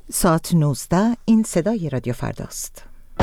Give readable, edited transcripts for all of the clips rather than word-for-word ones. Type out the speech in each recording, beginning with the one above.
ساعت 19 این صدای رادیو فرداست.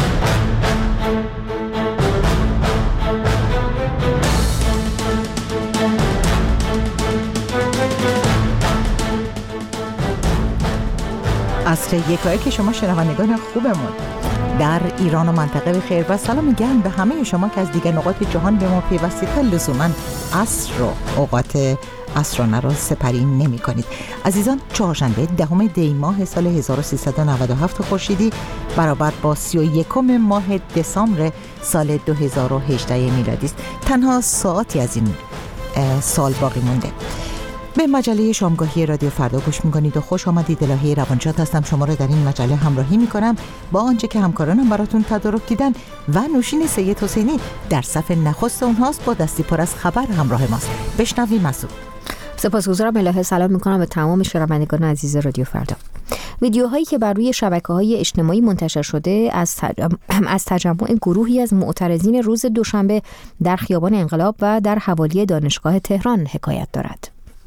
عصر یکایی که شما شنوندگان خوبمون در ایران و منطقه بخیر و سلام گرم به همه شما که از دیگر نقاط جهان به ما پیوستید تا لزوما عصر رو اوقات عصرانه را سپری نمی کنید. عزیزان، چهارشنبه 10 دی ماه سال 1397 خورشیدی برابر با 31 ماه دسامبر سال 2018 میلادی است. تنها ساعتی از این سال باقی مونده. به مجله شامگاهی رادیو فردا گوش میکنید و خوش آمدید. الهی روانشاد هستم، شما را در این مجله همراهی میکنم با آنچه که همکارانم براتون تدارک دیدن و نوشین سید حسینی در صف نخست اونهاست با دستی پر از خبر همراه ماست. بشنویم مسعود. سپاسگزارم الهه. سلام میکنم به تمام شنوندگان عزیز رادیو فردا. ویدیوهایی که بر روی شبکه‌های اجتماعی منتشر شده از تجمع گروهی از معترضین روز دوشنبه در خیابان انقلاب و در حوالی دانشگاه تهران حکایت دارد.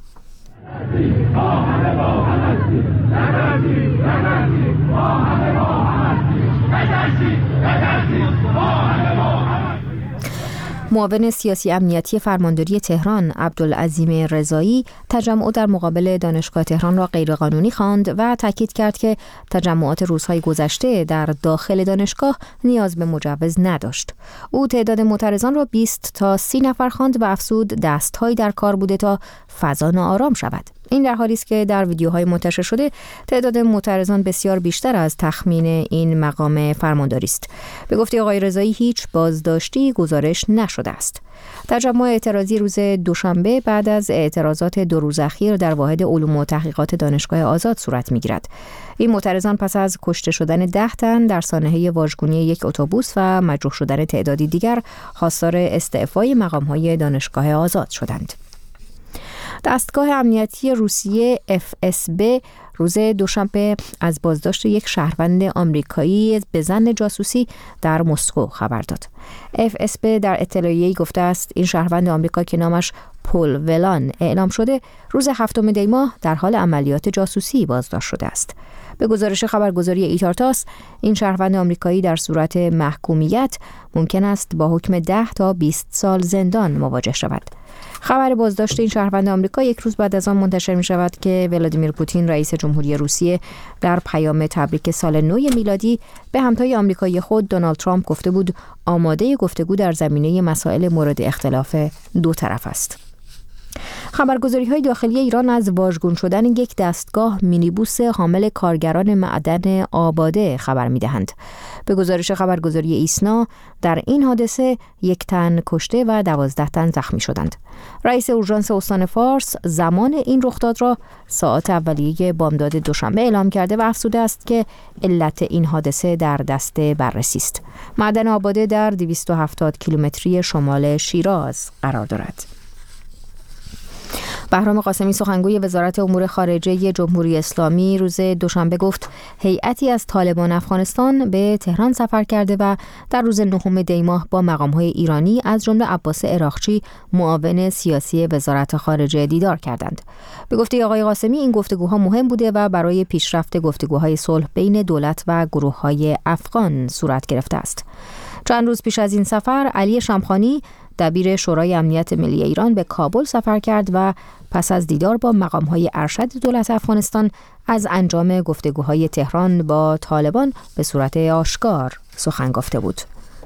معاون سیاسی امنیتی فرمانداری تهران عبدالعظیم رضایی تجمع در مقابل دانشگاه تهران را غیرقانونی خواند و تاکید کرد که تجمعات روزهای گذشته در داخل دانشگاه نیاز به مجوز نداشت. او تعداد معترضان را 20 تا 30 نفر خواند و افزود دست‌هایی در کار بوده تا فضا ناآرام شود. این در حالی است که در ویدیوهای منتشر شده تعداد معترضان بسیار بیشتر از تخمین این مقام فرمانداری است. به گفته آقای رضایی هیچ بازداشتی گزارش نشده است. تجمع اعتراضی روز دوشنبه بعد از اعتراضات 2 روز اخیر در واحد علوم و تحقیقات دانشگاه آزاد صورت می‌گیرد. این معترضان پس از کشته شدن 10 تن در سانحه واژگونی یک اتوبوس و مجروح شدن تعدادی دیگر خواستار استعفای مقام‌های دانشگاه آزاد شدند. دستگاه امنیتی روسیه FSB روز دوشنبه از بازداشت یک شهروند آمریکایی به ظن جاسوسی در مسکو خبر داد. FSB در اطلاعیه‌ای گفته است این شهروند آمریکا که نامش پول ولان اعلام شده روز 7 دی ماه در حال عملیات جاسوسی بازداشت شده است. به گزارش خبرگزاری ایتارتاس این شهروند آمریکایی در صورت محکومیت ممکن است با حکم 10 تا 20 سال زندان مواجه شود. خبر بازداشت این شهروند آمریکا یک روز بعد از آن منتشر می شود که ولادیمیر پوتین رئیس جمهوری روسیه در پیام تبریک سال نو میلادی به همتای آمریکایی خود دونالد ترامپ گفته بود آماده گفتگو در زمینه مسائل مورد اختلاف دو طرف است. خبرگزاری‌های داخلی ایران از واژگون شدن یک دستگاه مینیبوس حامل کارگران معدن آباده خبر می‌دهند. به گزارش خبرگزاری ایسنا در این حادثه 1 تن کشته و 12 تن زخمی شدند. رئیس اورژانس استان فارس زمان این رخداد را ساعات اولیه بامداد دوشنبه اعلام کرده و افزوده است که علت این حادثه در دست بررسی است. معدن آباده در 270 کیلومتری شمال شیراز قرار دارد. بهرام قاسمی سخنگوی وزارت امور خارجه جمهوری اسلامی روز دوشنبه گفت هیئتی از طالبان افغانستان به تهران سفر کرده و در روز 9 دی ماه با مقام‌های ایرانی از جمله عباس عراقچی معاون سیاسی وزارت خارجه دیدار کردند. به گفته آقای قاسمی این گفتگوها مهم بوده و برای پیشرفت گفتگوهای صلح بین دولت و گروه‌های افغان صورت گرفته است. چند روز پیش از این سفر علی شمخانی دبیر شورای امنیت ملی ایران به کابل سفر کرد و پس از دیدار با مقام‌های ارشد دولت افغانستان از انجام گفتگوهای تهران با طالبان به صورت آشکار سخن گفته بود.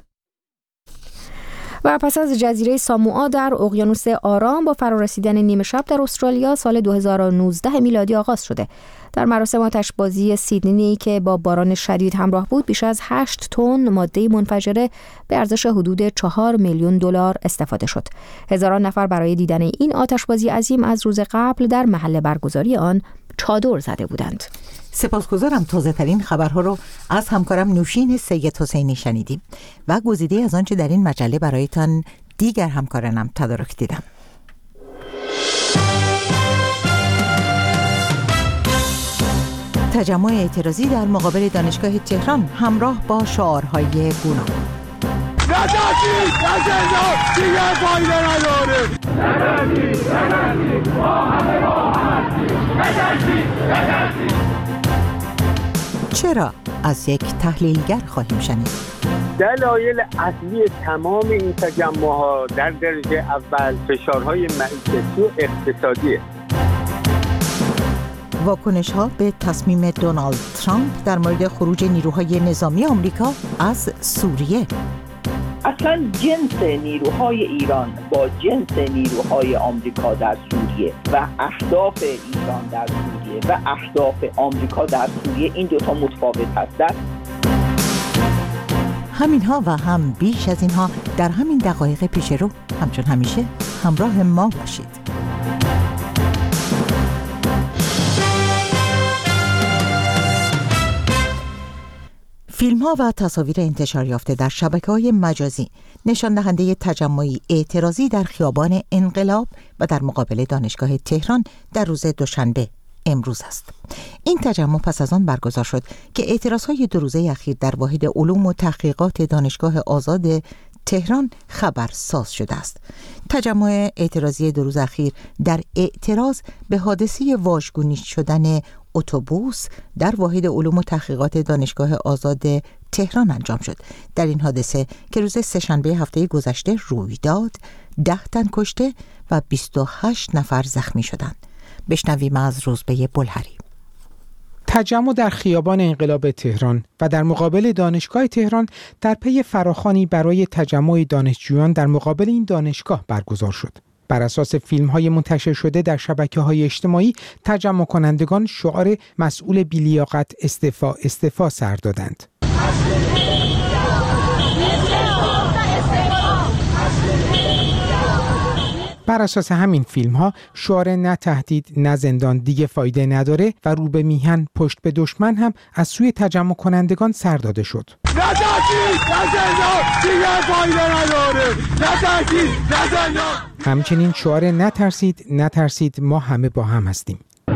و پس از جزیره ساموآ در اقیانوس آرام با فرارسیدن نیمه شب در استرالیا سال 2019 میلادی آغاز شده. در مراسم آتشبازی سیدنی که با باران شدید همراه بود بیش از 8 تن ماده منفجره به ارزش حدود 4 میلیون دلار استفاده شد. هزاران نفر برای دیدن این آتشبازی عظیم از روز قبل در محل برگزاری آن چادر زده بودند. سپاسگزارم. تازه ترین خبرها رو از همکارم نوشین سید حسینی شنیدیم و گزیده از آنچه در این مجله برایتان دیگر همکارانم تدارک دیدم. تجمع اعتراضی در مقابل دانشگاه تهران همراه با شعارهای گوناگون. نجاشی دیگر فایده نداره. نجاشی با همه با هستی. نجاشی چرا؟ از یک تحلیلگر خواهیم شنید. دلایل اصلی تمام این تجمع‌ها در درجه اول فشارهای معیشتی و اقتصادیه. واکنش‌ها به تصمیم دونالد ترامپ در مورد خروج نیروهای نظامی آمریکا از سوریه. اصلا جنس نیروهای ایران با جنس نیروهای آمریکا در سوریه و اهداف ایران در سوریه و اهداف آمریکا در سوریه این دوتا متفاوت هستند. همینها و هم بیش از اینها در همین دقایق پیش رو. همچون همیشه همراه ما باشید. فیلم‌ها و تصاویر انتشار یافته در شبکه‌های مجازی نشان دهنده تجمعی اعتراضی در خیابان انقلاب و در مقابل دانشگاه تهران در روز دوشنبه امروز است. این تجمع پس از آن برگزار شد که اعتراضهای 2 روزه اخیر در واحد علوم و تحقیقات دانشگاه آزاد تهران خبرساز شده است. تجمع اعتراضی 2 روز اخیر در اعتراض به حادثه واژگونی شدن اتوبوس در واحد علوم و تحقیقات دانشگاه آزاد تهران انجام شد. در این حادثه که روز سه‌شنبه هفته گذشته روی داد، 10 تن کشته و 28 نفر زخمی شدند. بشنویم از روزبه بلهری. تجمع در خیابان انقلاب تهران و در مقابل دانشگاه تهران در پی فراخوانی برای تجمع دانشجویان در مقابل این دانشگاه برگزار شد. بر اساس فیلم‌های منتشر شده در شبکه‌های اجتماعی، تجمع کنندگان شعار مسئول بی‌لیاقت استعفا استعفا سر دادند. بر اساس همین فیلم‌ها شعار نه تهدید نه زندان دیگه فایده نداره و رو به میهن پشت به دشمن هم از سوی تجمع کنندگان سر داده شد. نه تهدید نه زندان دیگه فایده نداره، نه تهدید نه زندان. همچنین شعار نترسید نترسید ما همه با هم هستیم.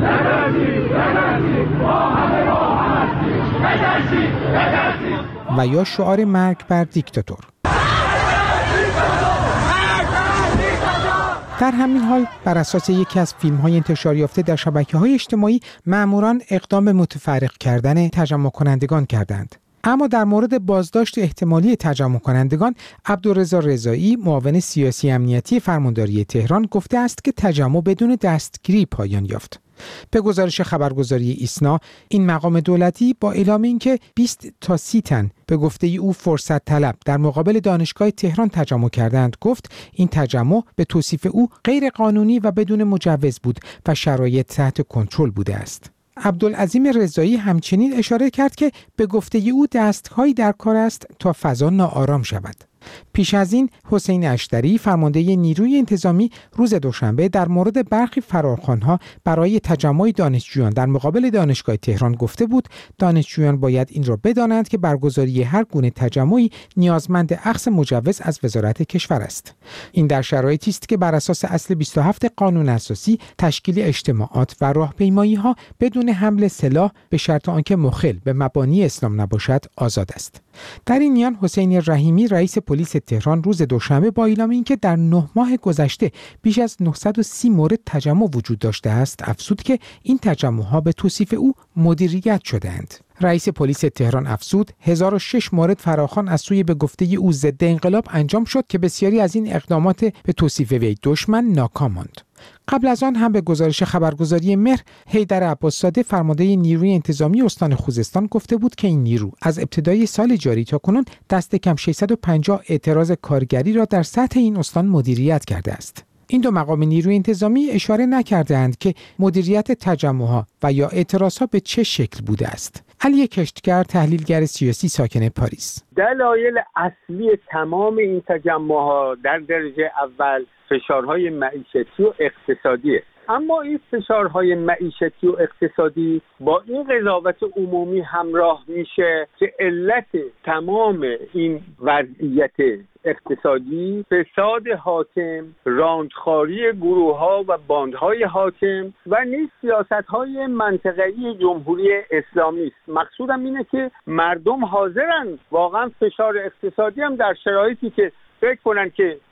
و یا شعار مرگ بر دیکتاتور. در همین حال بر اساس یکی از فیلم‌های انتشار یافته در شبکه‌های اجتماعی، مأموران اقدام به متفرق کردن تجمع کنندگان کردند. اما در مورد بازداشت احتمالی تجمع کنندگان، عبدالرضا رضایی، معاون سیاسی امنیتی فرمانداری تهران، گفته است که تجمع بدون دستگیری پایان یافت. به گزارش خبرگزاری ایسنا، این مقام دولتی با اعلام اینکه 20 تا 30 تن به گفته او فرصت طلب در مقابل دانشگاه تهران تجمع کردند، گفت این تجمع به توصیف او غیر قانونی و بدون مجوز بود و شرایط تحت کنترل بوده است. عبدالعظیم رضایی همچنین اشاره کرد که به گفته او دستهایی در کار است تا فضا ناآرام شود. پیش از این حسین اشتری، فرمانده نیروی انتظامی، روز دوشنبه در مورد برخی فراخوان‌ها برای تجمع دانشجویان در مقابل دانشگاه تهران گفته بود دانشجویان باید این را بدانند که برگزاری هر گونه تجمعی نیازمند اخذ مجوز از وزارت کشور است. این در شرایطی است که بر اساس اصل 27 قانون اساسی تشکیل اجتماعات و راهپیمایی‌ها بدون حمل سلاح به شرط آنکه مخل به مبانی اسلام نباشد آزاد است. در این میان حسین رحیمی، رئیس پلیس تهران، روز دوشنبه با اعلام اینکه در 9 ماه گذشته بیش از 930 مورد تجمع وجود داشته است، افزود که این تجمع‌ها به توصیف او مدیریت شده‌اند. رئیس پلیس تهران افزود 1006 مورد فراخوان از سوی به گفته او ضد انقلاب انجام شد که بسیاری از این اقدامات به توصیف وی دشمن ناکام ماند. قبل از آن هم به گزارش خبرگزاری مهر، حیدر عباس‌زاده، فرمانده نیروی انتظامی استان خوزستان، گفته بود که این نیرو از ابتدای سال جاری تا کنون دست کم 650 اعتراض کارگری را در سطح این استان مدیریت کرده است. این دو مقام نیروی انتظامی اشاره نکرده‌اند که مدیریت تجمع‌ها و یا اعتراضها به چه شکل بوده است. علی کشتگر، تحلیلگر سیاسی ساکن پاریس: دلایل اصلی تمام این تجمع‌ها در درجه اول فشارهای معیشتی و اقتصادیه. اما این فشارهای معیشتی و اقتصادی با این قضاوت عمومی همراه میشه که علت تمام این وضعیت اقتصادی فساد حاکم، راندخاری گروه‌ها و باندهای حاکم و نیز سیاست‌های منطقه‌ای جمهوری اسلامی است. مقصودم اینه که مردم حاضرن واقعا فشار اقتصادی هم در شرایطی که فکر کنن که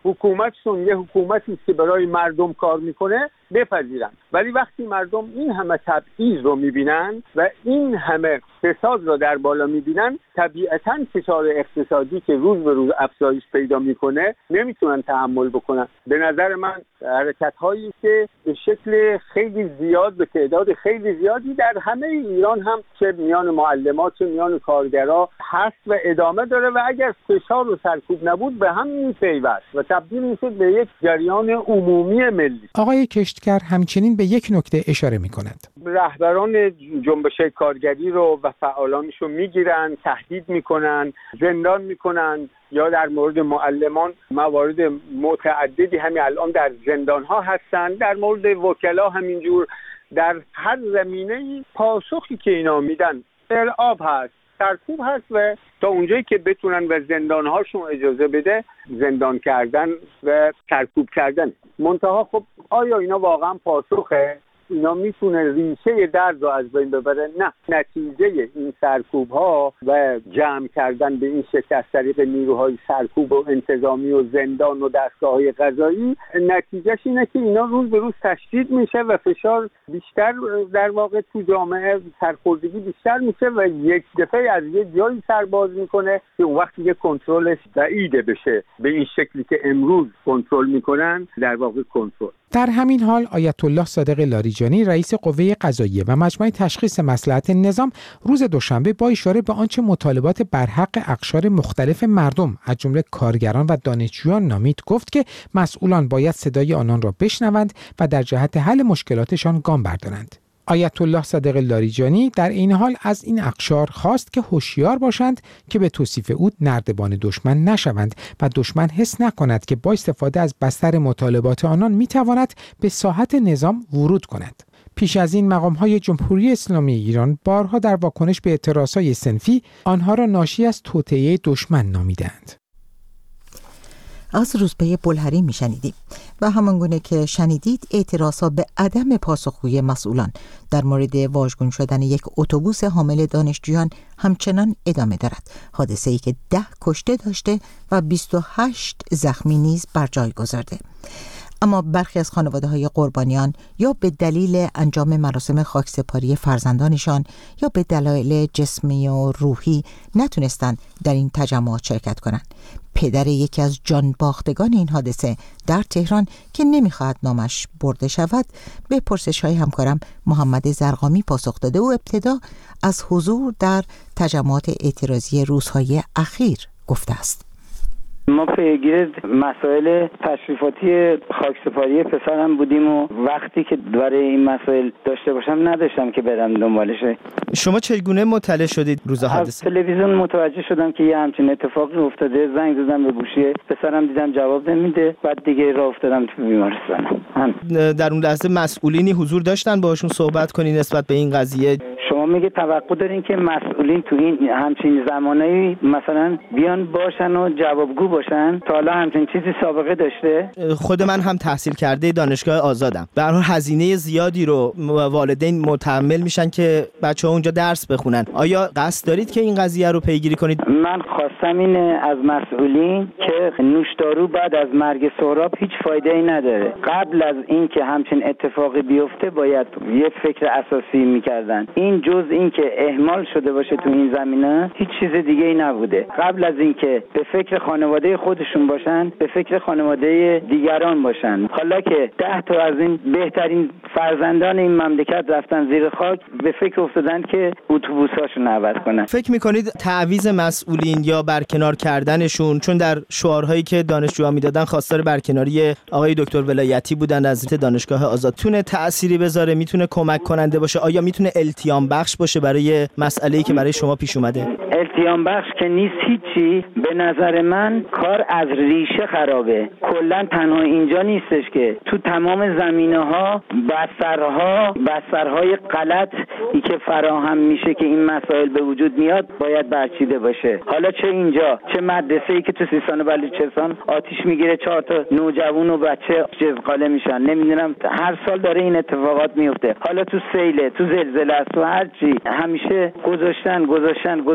حکومتشون یه حکومتی که برای مردم کار میکنه بپذیرن. ولی وقتی مردم این همه تبعیض رو میبینن و این همه فساد رو در بالا میبینن، طبیعتاً فشار اقتصادی که روز به روز افزایش پیدا میکنه نمیتونن تحمل بکنن. به نظر من حرکت‌هایی که به شکل خیلی زیاد، به تعداد خیلی زیادی در همه ایران هم چه میان معلمات چه میان کارگرا هست و ادامه داره و اگر فشار و سرکوب نبود به هم میپیوست و تبدیل میشه به یک جریان عمومی ملی. آقای کشتگر همچنین به یک نکته اشاره می‌کند. رهبران جنبش کارگری رو و فعالانش رو میگیرن، تهدید میکنن، زندان میکنن، یا در مورد معلمان موارد متعددی همین الان در زندان ها هستن، در مورد وکلا همینجور. در هر زمینه پاسخی که اینا میدن ارعاب هست، سرکوب هست و تا اونجایی که بتونن و زندان هاشون اجازه بده زندان کردن و سرکوب کردن. منتها خب آیا اینا واقعا پاسخه؟ اینا میتونه ریشه درد رو از بین ببره؟ نه. نتیجه این سرکوب ها و جمع کردن به این شکل از طریق نیروهای سرکوب و انتظامی و زندان و دستگاه های قضایی، نتیجهش اینه که اینا روز به روز تشدید میشه و فشار بیشتر در واقع تو جامعه، سرخوردگی بیشتر میشه و یک دفعه از یه جایی سرباز میکنه که اون وقت یه کنترلش بعیده بشه به این شکلی که امروز کنترل میکنن، در واقع کنترل. در همین حال آیت الله صادق لاریجانی رئیس قوه قضاییه و مجمع تشخیص مصلحت نظام روز دوشنبه با اشاره به آنچه مطالبات برحق اقشار مختلف مردم از جمله کارگران و دانشجویان نامید، گفت که مسئولان باید صدای آنان را بشنوند و در جهت حل مشکلاتشان گام بردارند. آیت الله صادق لاریجانی در این حال از این اقشار خواست که هوشیار باشند که به توصیف او نردبان دشمن نشوند و دشمن حس نکند که با استفاده از بستر مطالبات آنان میتواند به ساحت نظام ورود کند. پیش از این مقام‌های جمهوری اسلامی ایران بارها در واکنش به اعتراضهای صنفی آنها را ناشی از توطئه دشمن نامیدند. از روزبه بلهری میشنیدیم و همانگونه که شنیدید اعتراضات به عدم پاسخگویی مسئولان در مورد واژگون شدن یک اتوبوس حامل دانشجویان همچنان ادامه دارد. حادثه‌ای که 10 کشته داشته و 28 زخمی نیز بر جای گذارده. اما برخی از خانواده‌های قربانیان یا به دلیل انجام مراسم خاکسپاری فرزندانشان یا به دلایل جسمی و روحی نتونستند در این تجمعات شرکت کنند. پدر یکی از جانباختگان این حادثه در تهران که نمیخواهد نامش برده شود به پرسش‌های همکارم محمد زرقامی پاسخ داده و ابتدا از حضور در تجمعات اعتراضی روزهای اخیر گفته است. ما پیگیر مسائل تشریفاتی خاکسپاری پسرم بودیم و وقتی که برای این مسائل داشته باشم نداشتم که برم دنبالشه. شما چگونه مطلع شدید روز حادثه؟ از تلویزیون متوجه شدم که یه همچین اتفاقی افتاده، زنگ زدم به گوشی پسرم، دیدم جواب نمیده، بعد دیگه راه افتادم تو بیمارستان. در اون لحظه مسئولینی حضور داشتن باهاشون صحبت کنین نسبت به این قضیه؟ شما میگه توقع دارین که مسئولین تو این همچین زمانه‌ای مثلا بیان باشن و جوابگو باشن؟ تا حالا همچین چیزی سابقه داشته؟ خود من هم تحصیل کرده دانشگاه آزادم. به هر حال هزینه زیادی رو والدین متحمل میشن که بچه‌ها اونجا درس بخونن. آیا قصد دارید که این قضیه رو پیگیری کنید؟ من خواستم اینه از مسئولین که نوشدارو بعد از مرگ سهراب هیچ فایده‌ای نداره. قبل از این که همچین اتفاقی بیفته باید یه فکر اساسی می‌کردن. این جز این که اهمال شده باشه تو این زمینه هیچ چیز دیگه ای نبوده. قبل از این که به فکر خانواده خودشون باشن به فکر خانواده دیگران باشن. حالا که 10 تا از این بهترین فرزندان این مملکت رفتن زیر خاک به فکر افتادن که اتوبوساشون عوض کنن. فکر میکنید تعویض مسئولین یا برکنار کردنشون، چون در شعارهایی که دانشجوها میدادن خواستار برکناری آقای دکتر ولایتی بودن از دانشگاه آزاد، تونه تأثیری بذاره، میتونه کمک کننده باشه؟ آیا میتونه التیام بخش باشه برای مسئله‌ای که برای شما پیش اومده؟ التیام بخش که نیست هیچی. به نظر من کار از ریشه خرابه. کلا تنها اینجا نیستش که تو تمام زمینه‌ها بسترهای غلط ای که فراهم میشه که این مسائل به وجود میاد باید برچیده باشه. حالا چه اینجا چه مدرسه‌ای که تو سیستان و بلوچستان آتش میگیره، 4 تا نوجوان و بچه جزقاله میشن، نمیدونم هر سال داره این اتفاقات میفته. حالا تو سیل، تو زلزله است، تو هر چی همیشه گذاشتن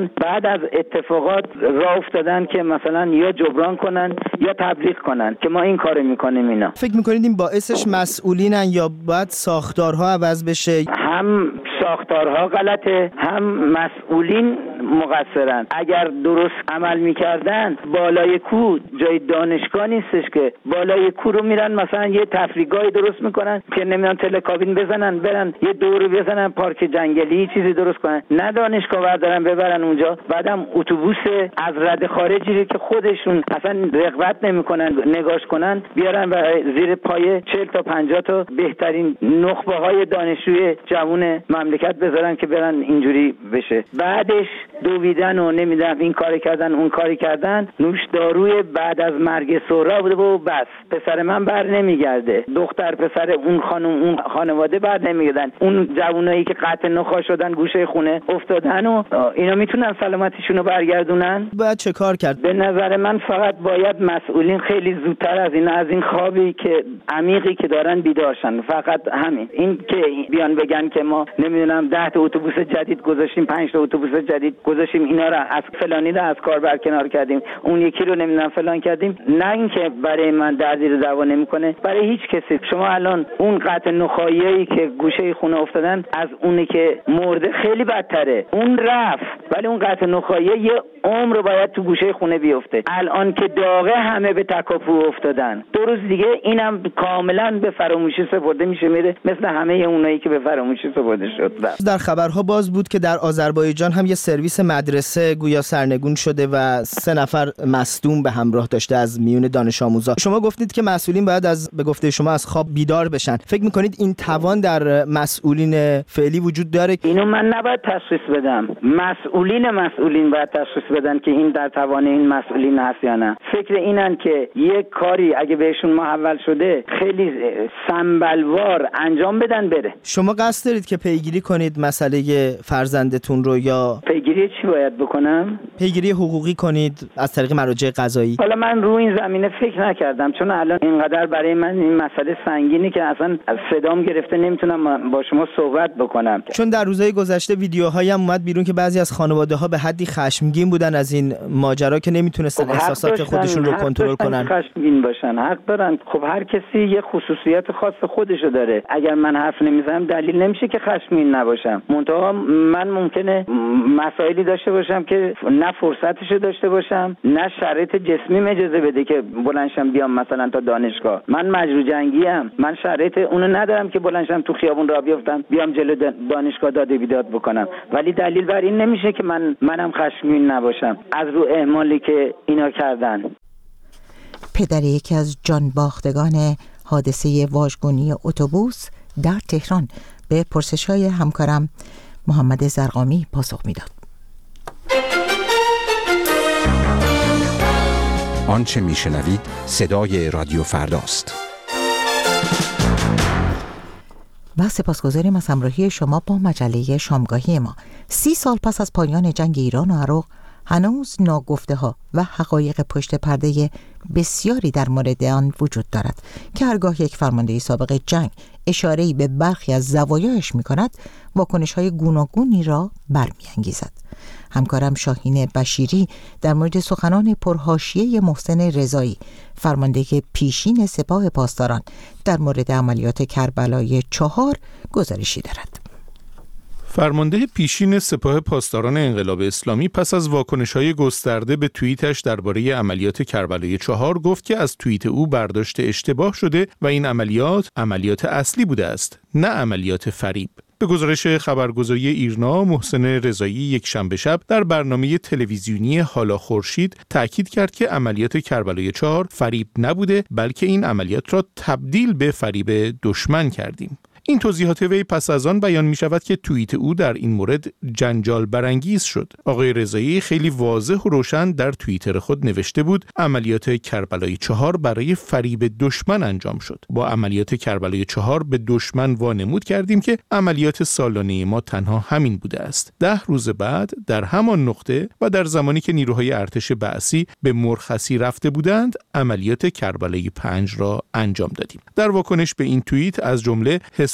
الان بعد از اتفاقات راه افتادن که مثلا یا جبران کنن یا تبلیغ کنن که ما این کارو میکنیم. اینا فکر میکنید این باعثش مسئولینن یا باید ساختارها عوض بشه؟ هم ساختارها غلطه، هم مسئولین مقصرن. اگر درست عمل میکردن بالای کو جای دانشگاه نیستش که بالای کو رو میرن مثلا یه تفریحگاهی درست میکنن که نمیدونم تلکابین بزنن برن یه دور بزنن پارک جنگلی چیزی درست کنن، نه دانشگاه بردارن ببرن اونجا. بعدم اتوبوس از رد خارجی که خودشون اصلا رغبت نمیکنن نگاش کنن بیارن و زیر پای 40 تا 50 تا بهترین نخبه های دانشجوی جوان مملکت بذارن که برن اینجوری بشه. بعدش دویدن و نمیدونم این کاری کردن اون کاری کردن، نوشداروی بعد از مرگ سهراب بوده و بس. پسر من بر نمیگرده، دختر پسر اون خانم اون خانواده بر نمیگردن، اون جوانایی که قطع نخا شدن گوشه خونه افتادن و اینا میتونن سلامتیشون رو برگردونن؟ باید چه کار کرد؟ به نظر من فقط باید مسئولین خیلی زودتر از این خوابی که عمیقی که دارن بیدارشن. فقط همین. این که بیان بگن که ما نمیدونم 10 تا اتوبوس جدید گذاشتیم، 5 تا اتوبوس جدید گذاشتیم، اینا رو از فلانی رو از کار برکنار کردیم، اون یکی رو نمیدونم فلان کردیم، نه اینکه برای من دردی رو دوا نمیکنه برای هیچ کسی. شما الان اون قطع نخاییایی که گوشه خونه افتادن از اونی که مرده خیلی بدتره. اون رفت ولی اون قطع نخاییه یه عمر باید تو گوشه خونه بیفته. الان که داغه همه به تکاپو افتادن، 2 روز دیگه اینم کاملا به فراموشی سپرده میشه، میره مثل همه اونایی که به فراموشی سپرده شد. در خبرها باز بود که در آذربایجان هم یه سرویس مدرسه گویا سرنگون شده و 3 نفر مصدوم به همراه داشته از میون دانش آموزا. شما گفتید که مسئولین باید به گفته شما از خواب بیدار بشن. فکر میکنید این توان در مسئولین فعلی وجود داره؟ اینو من نباید تشخیص بدم، مسئولین باید تشخیص بدن که این در توان این مسئولین هست یا نه. فکر اینن که یک کاری اگه بهشون محول شده خیلی سنبلوار انجام بدن بره. شما قصد دارید که پیگیری کنید مسئله فرزندتون رو یا پیگیری چی باید بکنم؟ پیگیری حقوقی کنید از طریق مراجع قضایی؟ حالا من رو این زمینه فکر نکردم چون الان اینقدر برای من این مسئله سنگینی که اصلا صدام گرفته نمیتونم با شما صحبت بکنم. چون در روزهای گذشته ویدیوهایی هم اومد بیرون که بعضی از خانواده‌ها به حدی خشمگین بودن از این ماجرا که نمیتونستن احساسات خودشون رو کنترل کنن. خشمگین باشن، حق دارن. خب هر کسی یه خصوصیت خاص خودشو داره. اگر من حرف نمیزنم دلیل نمیشه که خشمگین نباشم. منتها من ممکنه مسائلی داشته باشم که نه فرصتشو داشته باشم نه شرایط جسمی اجازه بده که بلندشم بیام مثلا تا دانشگاه. من مجروح جنگی ام، من شرایط اونو ندارم که بلندشم تو خیابون راه بیفتم بیام جلو دانشگاه داد و بیداد بکنم. ولی دلیل بر این نمیشه که منم خشمگین نباشم از رو اهمالی که اینا کردن. پدر یکی از جان باختگان حادثه واژگونی اتوبوس در تهران به پرسش‌های همکارم محمد زرقامی پاسخ میداد. آنچه میشنوید صدای رادیو فرداست. و سپاسگزاریم از همراهی شما با مجله شامگاهی ما. 30 سال پس از پایان جنگ ایران و عراق هنوز ناگفته ها و حقایق پشت پرده بسیاری در مورد آن وجود دارد که هرگاه یک فرمانده سابق جنگ اشاره‌ای به برخی از زوایاش می‌کند، واکنش‌های گوناگونی را برمی‌انگیزد. همکارم شاهین بشیری در مورد سخنان پرحاشیه محسن رضایی، فرمانده پیشین سپاه پاسداران، در مورد عملیات کربلای 4 گزارشی دارد. فرمانده پیشین سپاه پاسداران انقلاب اسلامی پس از واکنش‌های گسترده به توییتش درباره عملیات کربلای 4 گفت که از توییت او برداشت اشتباه شده و این عملیات اصلی بوده است، نه عملیات فریب. به گزارش خبرگزاری ایرنا، محسن رضایی یک شنبه شب در برنامه تلویزیونی حالا خورشید تأکید کرد که عملیات کربلای 4 فریب نبوده، بلکه این عملیات را تبدیل به فریب دشمن کردیم. این توضیحات وی پس از آن بیان می شود که توییت او در این مورد جنجال برانگیز شد. آقای رضایی خیلی واضح و روشن در توییتر خود نوشته بود عملیات کربلای 4 برای فریب دشمن انجام شد. با عملیات کربلای 4 به دشمن وانمود کردیم که عملیات سالانه ما تنها همین بوده است. 10 روز بعد در همان نقطه و در زمانی که نیروهای ارتش بعثی به مرخصی رفته بودند، عملیات کربلای 5 را انجام دادیم. در واکنش به این توییت از جمله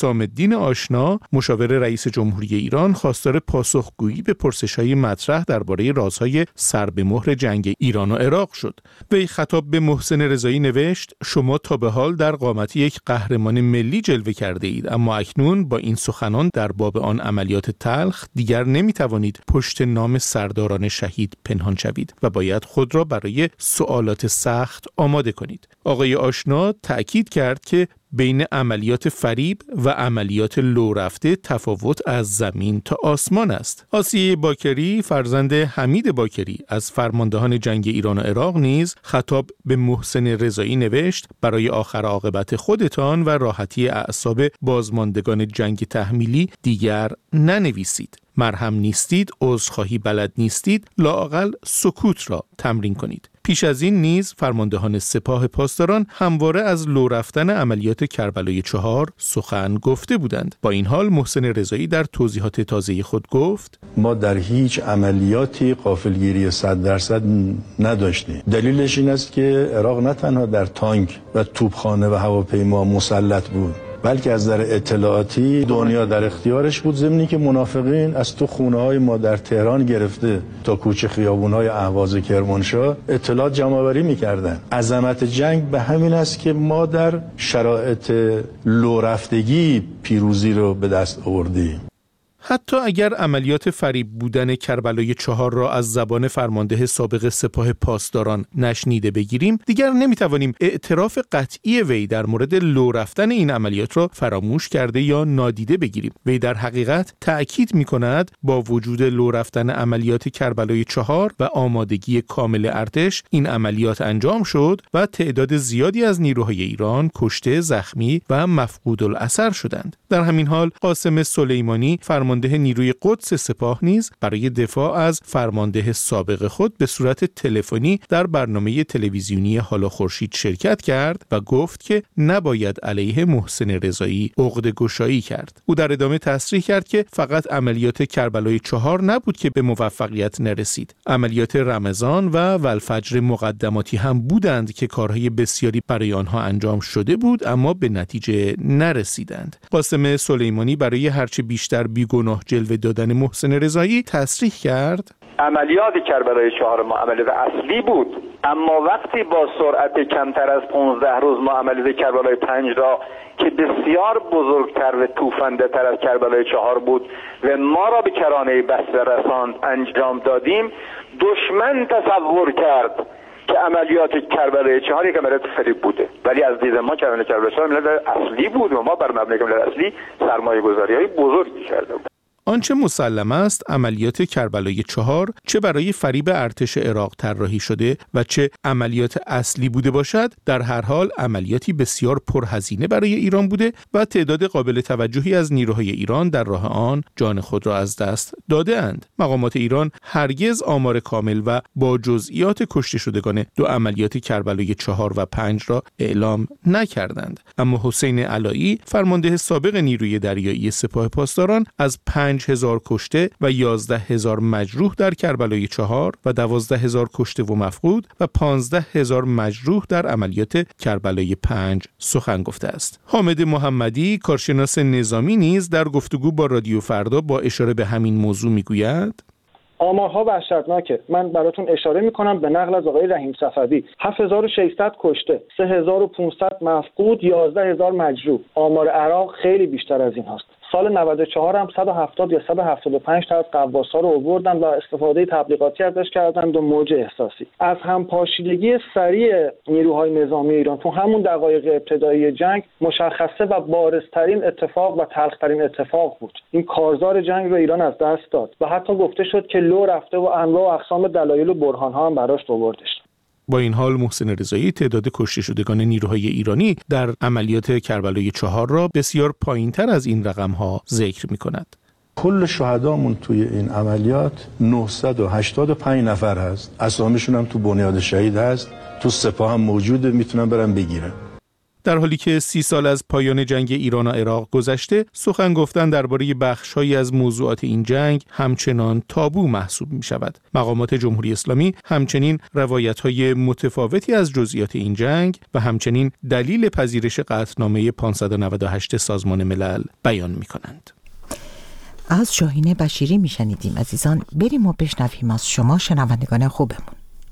حسام الدین آشنا، مشاور رئیس جمهوری ایران، خواستار پاسخگویی به پرسش‌های مطرح درباره رازهای سر به مهر جنگ ایران و عراق شد. وی خطاب به محسن رضایی نوشت: شما تا به حال در قامت یک قهرمان ملی جلوه کرده اید، اما اکنون با این سخنان در باب آن عملیات تلخ دیگر نمی‌توانید پشت نام سرداران شهید پنهان شوید و باید خود را برای سوالات سخت آماده کنید. آقای آشنا تأکید کرد که بین عملیات فریب و عملیات لو رفته تفاوت از زمین تا آسمان است. آسیه باکری، فرزند حمید باکری از فرماندهان جنگ ایران و عراق، نیز خطاب به محسن رضایی نوشت: برای آخر عاقبت خودتان و راحتی اعصاب بازماندگان جنگ تحمیلی دیگر ننویسید. مرهم نیستید، عذرخواهی بلد نیستید، لااقل سکوت را تمرین کنید. پیش از این نیز فرماندهان سپاه پاسداران همواره از لو رفتن عملیات کربلای 4 سخن گفته بودند. با این حال محسن رضایی در توضیحات تازه خود گفت: ما در هیچ عملیاتی غافلگیری 100% نداشتیم. دلیلش این است که عراق نه تنها در تانک و توپخانه و هواپیما مسلط بود، بلکه از نظر اطلاعاتی دنیا در اختیارش بود، ضمنی که منافقین از تو خونه‌های ما در تهران گرفته تا کوچه خیابون‌های اهواز کرمانشاه اطلاعات جمع‌آوری می‌کردن. عظمت جنگ به همین است که ما در شرایط لو رفتگی پیروزی رو به دست آوردیم. حتی اگر عملیات فریب بودن کربلای 4 را از زبان فرمانده سابق سپاه پاسداران نشنیده بگیریم، دیگر نمیتوانیم اعتراف قطعی وی در مورد لو رفتن این عملیات را فراموش کرده یا نادیده بگیریم. وی در حقیقت تأکید می‌کند با وجود لو رفتن عملیات کربلای 4 و آمادگی کامل ارتش، این عملیات انجام شد و تعداد زیادی از نیروهای ایران کشته، زخمی و مفقود الاثر شدند. در همین حال قاسم سلیمانی، فرمانده نیروی قدس سپاه، نیز برای دفاع از فرمانده سابق خود به صورت تلفنی در برنامه تلویزیونی حالا خورشید شرکت کرد و گفت که نباید علیه محسن رضایی عقده‌گشایی کرد. او در ادامه تصریح کرد که فقط عملیات کربلای 4 نبود که به موفقیت نرسید. عملیات رمضان و والفجر مقدماتی هم بودند که کارهای بسیاری برای آنها انجام شده بود اما به نتیجه نرسیدند. قاسم سلیمانی برای هرچه بیشتر بیگناه جلوه دادن محسن رضایی تصریح کرد: عملیات کربلای 4 ما عملیات اصلی بود، اما وقتی با سرعت کمتر از 15 روز ما عملیات کربلای 5 را که بسیار بزرگتر و توفنده تر از کربلای 4 بود و ما را به کرانه بصره رساند انجام دادیم، دشمن تصور کرد که عملیات کربلای 4 یک عملیات فریب بوده، ولی از دید ما عملیات کربلای 4 عملیات اصلی بود و ما بر مبنای عملیات اصلی سرمایه‌گذاری‌های بزرگی کرده بودیم. آنچه مسلم است عملیات کربلای 4 چه برای فریب ارتش عراق طراحی شده و چه عملیات اصلی بوده باشد، در هر حال عملیاتی بسیار پرهزینه برای ایران بوده و تعداد قابل توجهی از نیروهای ایران در راه آن جان خود را از دست داده اند. مقامات ایران هرگز آمار کامل و با جزئیات کشته شدگان دو عملیات کربلای 4 و 5 را اعلام نکردند، اما حسین علایی، فرمانده سابق نیروی دریایی سپاه پاسداران، از 5,000 کشته و 11,000 مجروح در کربلای 4 و 12,000 کشته و مفقود و 15,000 مجروح در عملیات کربلای 5 سخن گفته است. حامد محمدی، کارشناس نظامی، نیز در گفتگو با رادیو فردا با اشاره به همین موضوع میگوید: آمارها وحشتناکه. من براتون اشاره میکنم به نقل از آقای رحیم صفوی: 7,600 کشته، 3,500 مفقود، 11,000 مجروح. آمار عراق خیلی بیشتر از این هست. سال 94 هم 170 یا 175 تا از قواس‌ها رو آوردن و استفاده تبلیغاتی ازش کردند و موج احساسی. از همپاشیدگی سریع نیروهای نظامی ایران تو همون دقایق ابتدایی جنگ مشخصه و بارزترین اتفاق و تلخترین اتفاق بود. این کارزار جنگ رو ایران از دست داد و حتی گفته شد که لو رفته و انواع و اقسام دلایل و برهان‌ها هم براش آوردش. با این حال محسن رضایی تعداد کشته شدگان نیروهای ایرانی در عملیات کربلای 4 را بسیار پایین‌تر از این رقم‌ها ذکر می‌کند. کل شهدامون توی این عملیات 985 نفر هست. اسامیشون هم تو بنیاد شهید هست، تو سپاه هم موجوده، میتونن برن بگیرن. در حالی که 30 سال از پایان جنگ ایران و عراق گذشته، سخن گفتن درباره بخش‌هایی از موضوعات این جنگ همچنان تابو محسوب می‌شود. مقامات جمهوری اسلامی همچنین روایت‌های متفاوتی از جزئیات این جنگ و همچنین دلیل پذیرش قطعنامه 598 سازمان ملل بیان می‌کنند. از شاهین بشیری میشنیدیم عزیزان. بریم و بشنویم از شما شنوندگان خوبمون.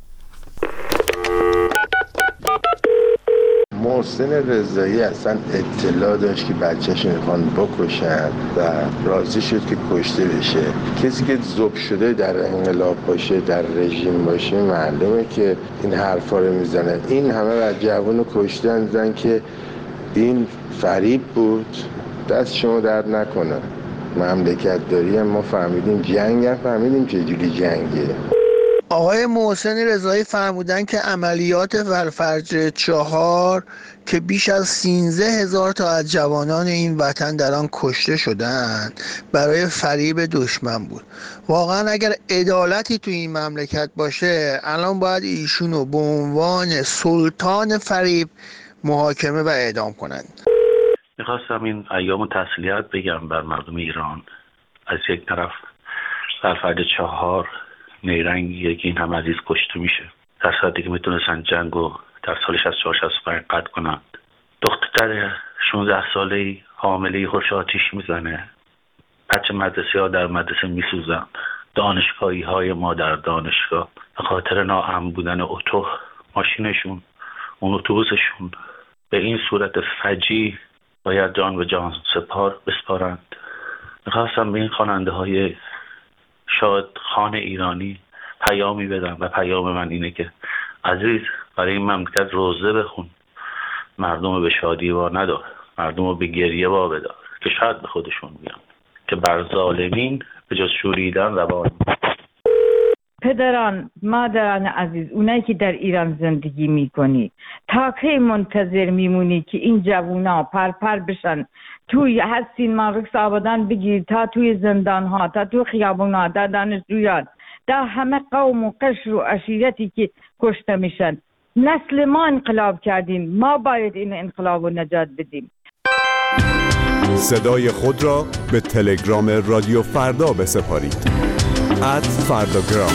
محسن رضایی اصلا اطلاع داشت که بچه‌ش میخوان بکشن و راضی شد که کشته بشه. کسی که ذوب شده در انقلاب باشه، در رژیم باشه، معلومه که این حرفا رو میزنه. این همه از جوانو کشتن دیدن که این فریب بود. دست شما درد نکنه. مملکت داری ما فهمیدیم جنگ، هم فهمیدیم چجوری جنگه. آقای محسن رضایی فرمودن که عملیات ولفجر 4 که بیش از 13,000 تا از جوانان این وطن در آن کشته شدند برای فریب دشمن بود. واقعا اگر عدالتی تو این مملکت باشه الان باید ایشونو به عنوان سلطان فریب محاکمه و اعدام کنند. میخواستم این ایام تسلیت بگم بر مردم ایران. از یک طرف ولفجر 4 نیرنگیه که این همه عزیز کشته میشه، در صورتی که میتونستن جنگو در سال 64-65 قطع کنند. دختر 16 ساله‌ای حامله‌ای خوش آتیش میزنه، بچه مدرسه ها در مدرسه میسوزن، دانشگاهی های ما در دانشگاه به خاطر ناامن بودن ماشینشون، اون اتوبوسشون به این صورت فجیع باید جان به جان بسپارند. میخواستم به این خواننده های شاد خان ایرانی پیامی بدم و پیام من اینه که عزیز برای این مملکت روزه بخون، مردم به شادی وا ندار، مردم به گریه وا بدار که شاید به خودشون بیان که بر ظالمین به جز شوریدن روان. پدران، مادران عزیز، اونایی که در ایران زندگی میکنی، تا کی منتظر میمونی که این جوونا پر بشن توی هستین مارکس آبادان بگیر، تا توی زندان ها، تا توی خیابون ها، تا دانشجویان، تا همه قوم و قشر و عشیرتی که کشته میشن. نسل ما انقلاب کردیم، ما باید این انقلاب رو نجات بدیم. صدای خود را به تلگرام رادیو فردا بسپارید. @فرداگرام.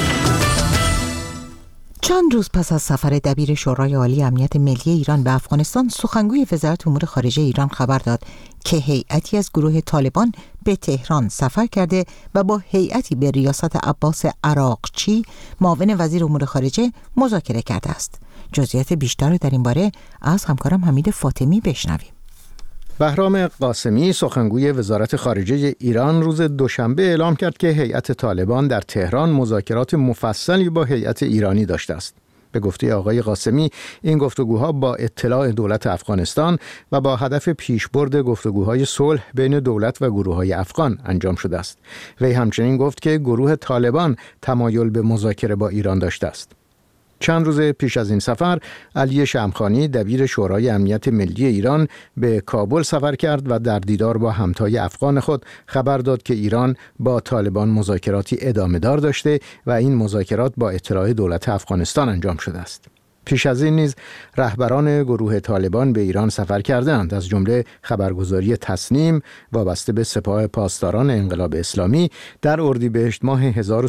چند روز پس از سفر دبیر شورای عالی امنیت ملی ایران به افغانستان، سخنگوی وزارت امور خارجه ایران خبر داد که هیئتی از گروه طالبان به تهران سفر کرده و با هیئتی به ریاست عباس عراقچی، معاون وزیر امور خارجه، مذاکره کرده است. جزئیات بیشتر را در این باره از همکارم حمید فاطمی بشنویم. بهرام قاسمی، سخنگوی وزارت خارجه ایران، روز دوشنبه اعلام کرد که هیئت طالبان در تهران مذاکرات مفصلی با هیئت ایرانی داشته است. به گفته آقای قاسمی، این گفتگوها با اطلاع دولت افغانستان و با هدف پیشبرد گفتگوهای صلح بین دولت و گروه‌های افغان انجام شده است. وی همچنین گفت که گروه طالبان تمایل به مذاکره با ایران داشته است. چند روز پیش از این سفر، علی شمخانی، دبیر شورای امنیت ملی ایران، به کابل سفر کرد و در دیدار با همتای افغان خود خبر داد که ایران با طالبان مذاکراتی ادامه دار داشته و این مذاکرات با اطلاع دولت افغانستان انجام شده است. پیش از این نیز رهبران گروه طالبان به ایران سفر کردند، از جمله خبرگزاری تصنیم وابسته به سپاه پاسداران انقلاب اسلامی در اردیبهشت ماه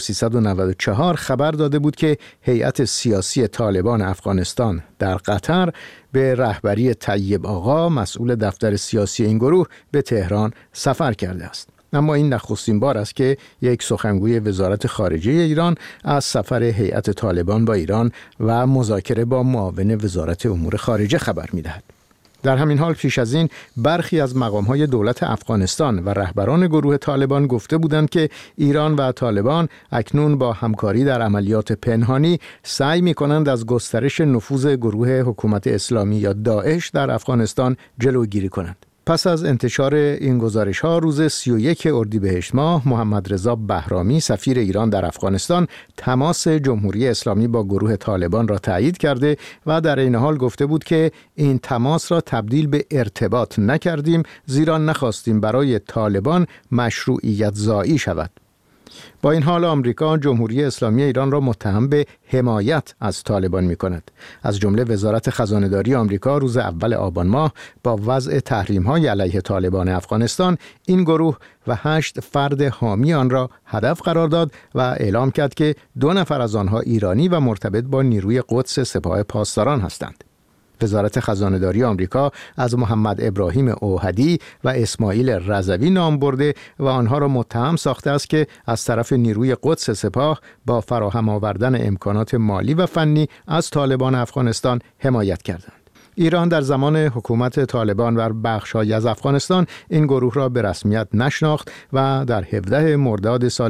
1394 خبر داده بود که هیئت سیاسی طالبان افغانستان در قطر به رهبری طیب آقا، مسئول دفتر سیاسی این گروه، به تهران سفر کرده است. اما این نخستین بار است که یک سخنگوی وزارت خارجه ایران از سفر هیئت طالبان با ایران و مذاکره با معاون وزارت امور خارجه خبر می‌دهد. در همین حال پیش از این برخی از مقام‌های دولت افغانستان و رهبران گروه طالبان گفته بودند که ایران و طالبان اکنون با همکاری در عملیات پنهانی سعی می‌کنند از گسترش نفوذ گروه حکومت اسلامی یا داعش در افغانستان جلوگیری کنند. پس از انتشار این گزارش‌ها، روز 31 اردیبهشت ماه، محمد رضا بهرامی، سفیر ایران در افغانستان، تماس جمهوری اسلامی با گروه طالبان را تایید کرده و در این حال گفته بود که این تماس را تبدیل به ارتباط نکردیم، زیرا نخواستیم برای طالبان مشروعیت زایی شود. با این حال آمریکا جمهوری اسلامی ایران را متهم به حمایت از طالبان می‌کند. از جمله وزارت خزانه‌داری آمریکا روز اول آبان ماه با وضع تحریم‌های علیه طالبان افغانستان این گروه و 8 فرد حامی آن را هدف قرار داد و اعلام کرد که 2 نفر از آنها ایرانی و مرتبط با نیروی قدس سپاه پاسداران هستند. وزارت خزانه‌داری آمریکا از محمد ابراهیم اوحدی و اسماعیل رضوی نام برده و آنها را متهم ساخته است که از طرف نیروی قدس سپاه با فراهم آوردن امکانات مالی و فنی از طالبان افغانستان حمایت کردند. ایران در زمان حکومت طالبان بر بخش‌هایی از افغانستان این گروه را به رسمیت نشناخت و در 17 مرداد سال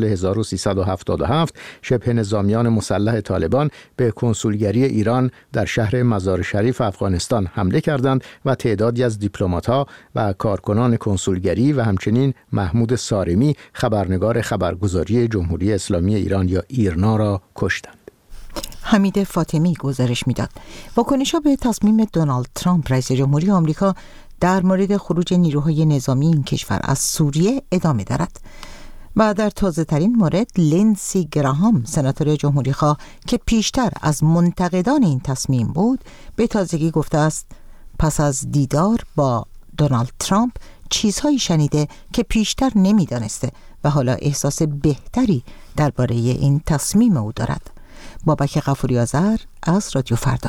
1377 شبه نظامیان مسلح طالبان به کنسولگری ایران در شهر مزار شریف افغانستان حمله کردند و تعدادی از دیپلمات‌ها و کارکنان کنسولگری و همچنین محمود سارمی خبرنگار خبرگزاری جمهوری اسلامی ایران یا ایرنا را کشتند. حمید فاطمی گزارش میداد. واکنش‌ها به تصمیم دونالد ترامپ رئیس جمهوری آمریکا در مورد خروج نیروهای نظامی این کشور از سوریه ادامه دارد. و در تازه‌ترین مورد لینسی گراهام سناتور جمهوری‌خواه که پیشتر از منتقدان این تصمیم بود به تازگی گفته است پس از دیدار با دونالد ترامپ چیزهایی شنیده که پیشتر نمی‌دانسته و حالا احساس بهتری درباره این تصمیم او دارد. بابک غفوری آذر از رادیو فردا.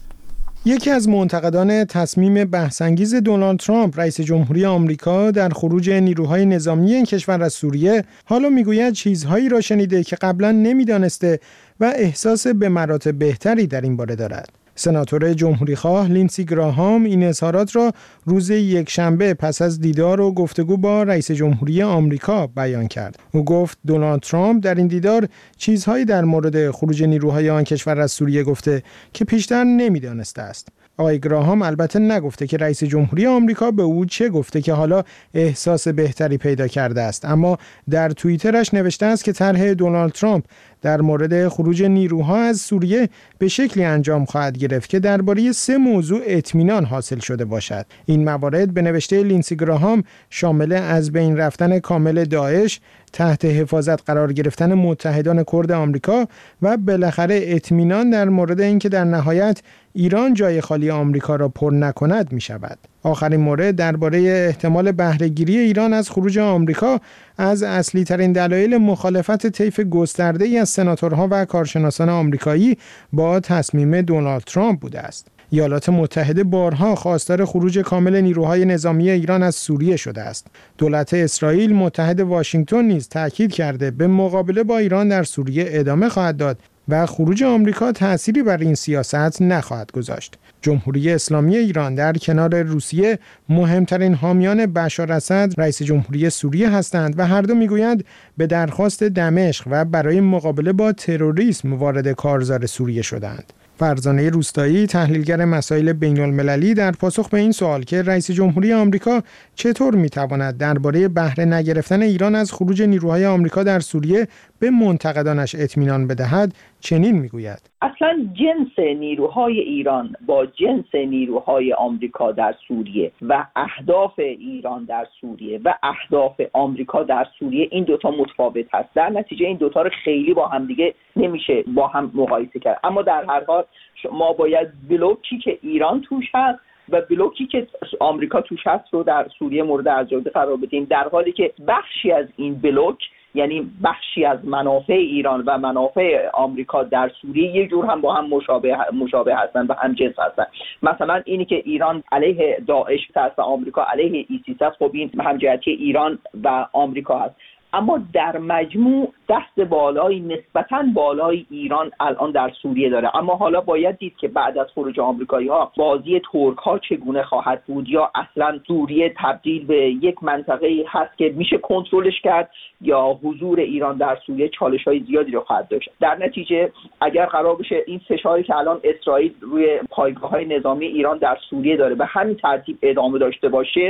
یکی از منتقدان تصمیم بحث‌انگیز دونالد ترامپ رئیس جمهوری آمریکا در خروج نیروهای نظامی این کشور از سوریه حالا میگوید چیزهایی را شنیده که قبلا نمیدانسته و احساس به مراتب بهتری در این باره دارد. سناتور جمهوری‌خواه لینسی گراهام این اظهارات را روز یکشنبه پس از دیدار و گفتگو با رئیس جمهوری آمریکا بیان کرد. او گفت دونالد ترامپ در این دیدار چیزهایی در مورد خروج نیروهای آن کشور از سوریه گفته که پیشتر نمی‌دانسته است. آقای گراهام البته نگفته که رئیس جمهوری آمریکا به او چه گفته که حالا احساس بهتری پیدا کرده است، اما در توییترش نوشته است که طرح دونالد ترامپ در مورد خروج نیروها از سوریه به شکلی انجام خواهد گرفت که درباره 3 موضوع اطمینان حاصل شده باشد. این موارد به نوشته لینسی گراهام شامل از بین رفتن کامل داعش، تحت حفاظت قرار گرفتن متحدان کرد آمریکا و بالاخره اطمینان در مورد اینکه در نهایت ایران جای خالی آمریکا را پر نکند می شود. آخرین مورد درباره احتمال بهره‌گیری ایران از خروج آمریکا از اصلی ترین دلایل مخالفت طیف گسترده‌ای از سناتورها و کارشناسان آمریکایی با تصمیم دونالد ترامپ بوده است. ایالات متحده بارها خواستار خروج کامل نیروهای نظامی ایران از سوریه شده است. دولت اسرائیل متحد واشنگتن نیز تاکید کرده به مقابله با ایران در سوریه ادامه خواهد داد و خروج آمریکا تأثیری بر این سیاست نخواهد گذاشت. جمهوری اسلامی ایران در کنار روسیه مهمترین حامیان بشار اسد رئیس جمهوری سوریه هستند و هر دو میگویند به درخواست دمشق و برای مقابله با تروریسم وارد کارزار سوریه شدند. فرزانه روستایی تحلیلگر مسائل بین‌المللی در پاسخ به این سوال که رئیس جمهوری آمریکا چطور میتواند درباره بهره نگرفتن ایران از خروج نیروهای آمریکا در سوریه به منتقدانش اطمینان بدهد چنین میگوید: اصلا جنس نیروهای ایران با جنس نیروهای آمریکا در سوریه و اهداف ایران در سوریه و اهداف آمریکا در سوریه این دوتا متفاوت هست. در نتیجه این دوتا رو خیلی با هم دیگه نمیشه با هم مقایسه کرد. اما در هر حال ما باید بلوکی که ایران توش هست و بلوکی که آمریکا توش هست رو در سوریه مورد ارجحیت قرار بدیم، در حالی که بخشی از این بلوک، یعنی بخشی از منافع ایران و منافع آمریکا در سوریه یه جور هم با هم مشابه هستن و هم جنس هستن. مثلا اینی که ایران علیه داعش هست و آمریکا علیه ایسیس هست، خب این همجهتی ایران و آمریکا هست. اما در مجموع دست بالایی، نسبتاً بالای ایران الان در سوریه داره. اما حالا باید دید که بعد از خروج آمریکایی‌ها بازی ترک‌ها چگونه خواهد بود، یا اصلاً سوریه تبدیل به یک منطقه‌ای هست که میشه کنترلش کرد، یا حضور ایران در سوریه چالش‌های زیادی رو خواهد داشت. در نتیجه اگر قرار بشه این فشاری که الان اسرائیل روی پایگاه‌های نظامی ایران در سوریه داره به همین ترتیب ادامه داشته باشه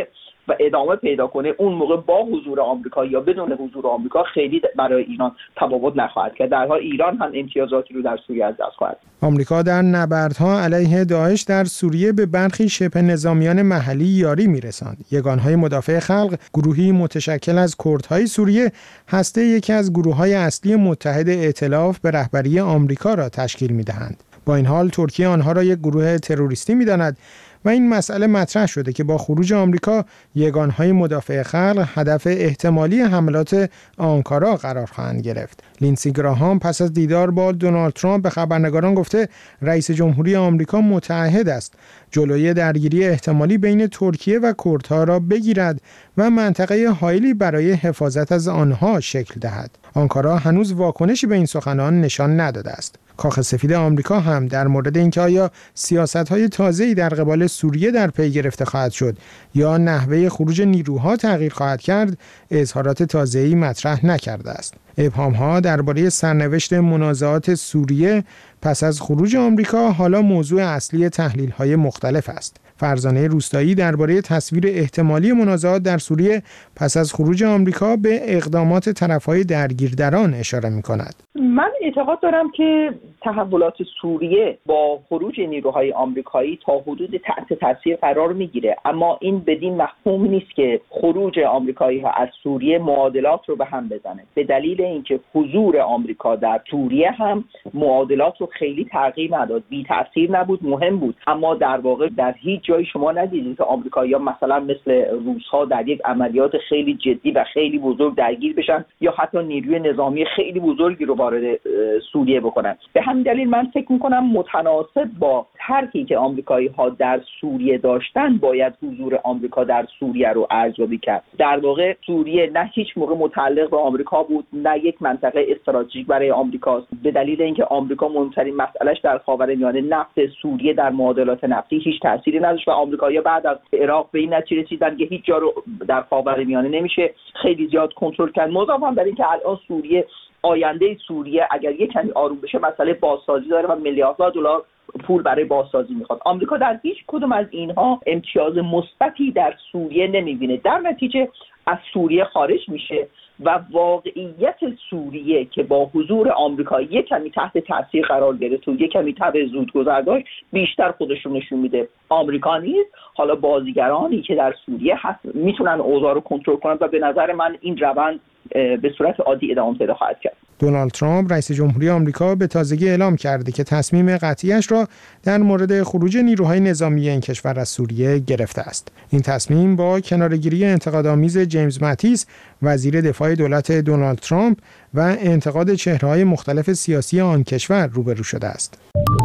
و ادامه پیدا کنه، اون موقع با حضور آمریکا یا بدون حضور آمریکا خیلی برای ایران تفاوت نخواهد کرد. در حال ایران هم امتیازاتی رو در سوریه از دست خواهد. آمریکا در نبردها علیه داعش در سوریه به برخی شبه نظامیان محلی یاری می‌رساند. یگانهای مدافع خلق، گروهی متشکل از کردهای سوریه، هسته یکی از گروه‌های اصلی متحد ائتلاف به رهبری آمریکا را تشکیل می‌دهند. با این حال ترکیه آنها را یک گروه تروریستی می‌داند و این مسئله مطرح شده که با خروج آمریکا یگانهای مدافع خلق هدف احتمالی حملات آنکارا قرار خواهند گرفت. لینسی گراهام پس از دیدار با دونالد ترامپ به خبرنگاران گفته رئیس جمهوری آمریکا متعهد است جلوی درگیری احتمالی بین ترکیه و کردها را بگیرد و منطقه حائلی برای حفاظت از آنها شکل دهد. آنکارا هنوز واکنشی به این سخنان نشان نداده است. کاخ سفید آمریکا هم در مورد اینکه آیا سیاست‌های تازه‌ای در قبال سوریه در پی گرفته خواهد شد یا نحوه خروج نیروها تغییر خواهد کرد، اظهارات تازه‌ای مطرح نکرده است. ابهام‌ها درباره سرنوشت منازعات سوریه پس از خروج آمریکا حالا موضوع اصلی تحلیل‌های مختلف است. فرزانه روستایی درباره تصویر احتمالی منازعات در سوریه پس از خروج آمریکا به اقدامات طرف‌های درگیر در آن اشاره می‌کند. من اعتقاد دارم که تحولات سوریه با خروج نیروهای آمریکایی تا حدود تحت تاثیر قرار میگیره، اما این بدین مفهوم نیست که خروج آمریکایی‌ها از سوریه معادلات رو به هم بزنه. به دلیل اینکه حضور آمریکا در سوریه هم معادلات رو خیلی تغییر نداد، بی تاثیر نبود، مهم بود، اما در واقع در هیچ جایی شما ندیدید که آمریکایی‌ها مثلا مثل روس‌ها در یک عملیات خیلی جدی و خیلی بزرگ درگیر بشن یا حتی نیروی نظامی خیلی بزرگی رو وارد سوریه بکنن. به همین دلیل من فکر می‌کنم متناسب با ترکی که آمریکایی‌ها در سوریه داشتن باید حضور آمریکا در سوریه رو ارزیابی کرد. در واقع سوریه نه هیچ موقع متعلق به آمریکا بود، نه یک منطقه استراتژیک برای آمریکاست، به دلیل اینکه آمریکا مهمترین مسئلهش در خاورمیانه نفت سوریه در معادلات نفتی هیچ تأثیری نداشت و آمریکایی‌ها بعد از عراق به این نتیجه رسیدن که هیچ جا رو در خاورمیانه نمیشه خیلی زیاد کنترل کرد. مضاف هم بر اینکه الان سوریه، آینده سوریه اگر یک کمی آروم بشه مسئله بازسازی داره و میلیاردها دلار پول برای بازسازی میخواد. آمریکا در هیچ کدوم از اینها امتیاز مثبتی در سوریه نمیبینه، در نتیجه از سوریه خارج میشه و واقعیت سوریه که با حضور آمریکا یک کمی تحت تاثیر قرار گرفت و یک کمی تبع زودگذر داشت بیشتر خودشون نشون میده. آمریکا نیست، حالا بازیگرانی که در سوریه هست میتونن اوضاع رو کنترل کنن و به نظر من این روند به صورت عادی ادامه پیدا خواهد کرد. دونالد ترامپ رئیس جمهوری آمریکا به تازگی اعلام کرده که تصمیم قطعیش را در مورد خروج نیروهای نظامی این کشور از سوریه گرفته است. این تصمیم با کناره‌گیری انتقادآمیز جیمز ماتیس وزیر دفاع دولت دونالد ترامپ و انتقاد چهره‌های مختلف سیاسی آن کشور روبرو شده است.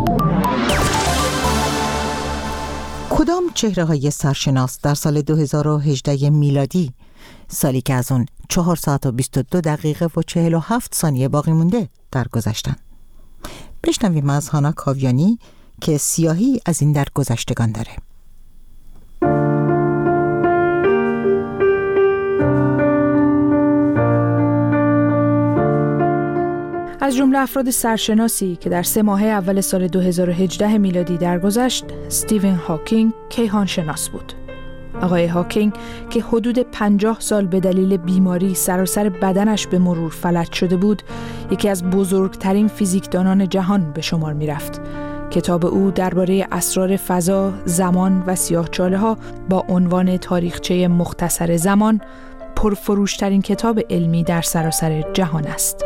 کدام چهره‌های سرشناس در سال 2018 میلادی، سالی که از اون 4 ساعت و 22 دقیقه و 47 ثانیه باقی مونده، درگذشتن؟ بشنویم از هانا کاویانی که سیاهی از این درگذشتگان داره. از جمله افراد سرشناسی که در 3 ماه اول سال 2018 میلادی درگذشت، استیون هاکینگ کیهان شناس بود. آقای هاکینگ که حدود 50 سال به دلیل بیماری سراسر بدنش به مرور فلج شده بود، یکی از بزرگترین فیزیکدانان جهان به شمار می رفت. کتاب او درباره اسرار فضا، زمان و سیاه‌چاله‌ها با عنوان تاریخچه مختصر زمان، پرفروشترین کتاب علمی در سراسر جهان است.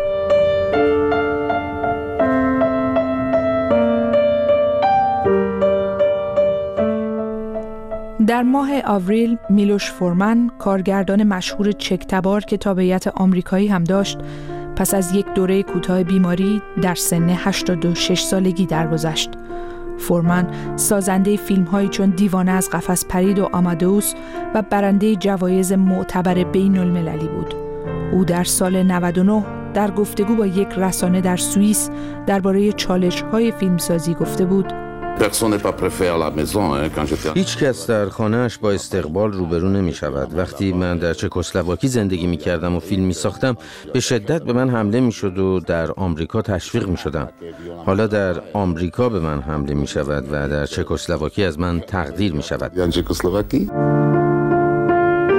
در ماه آوریل میلوش فورمن، کارگردان مشهور چک‌تبار که تابعیت آمریکایی هم داشت، پس از یک دوره کوتاه بیماری در سن 86 سالگی درگذشت. فورمن سازنده فیلم‌هایی چون دیوانه از قفس پرید و آمادئوس و برنده جوایز معتبر بین‌المللی بود. او در سال 99 در گفتگو با یک رسانه در سوئیس درباره چالش‌های فیلمسازی گفته بود: هیچ کس در خانه‌اش با استقبال روبرو نمی شود. وقتی من در چکسلواکی زندگی می کردم و فیلم می ساختم، به شدت به من حمله می شد و در آمریکا تشویق می شدم. حالا در آمریکا به من حمله می شود و در چکسلواکی از من تقدیر می شود.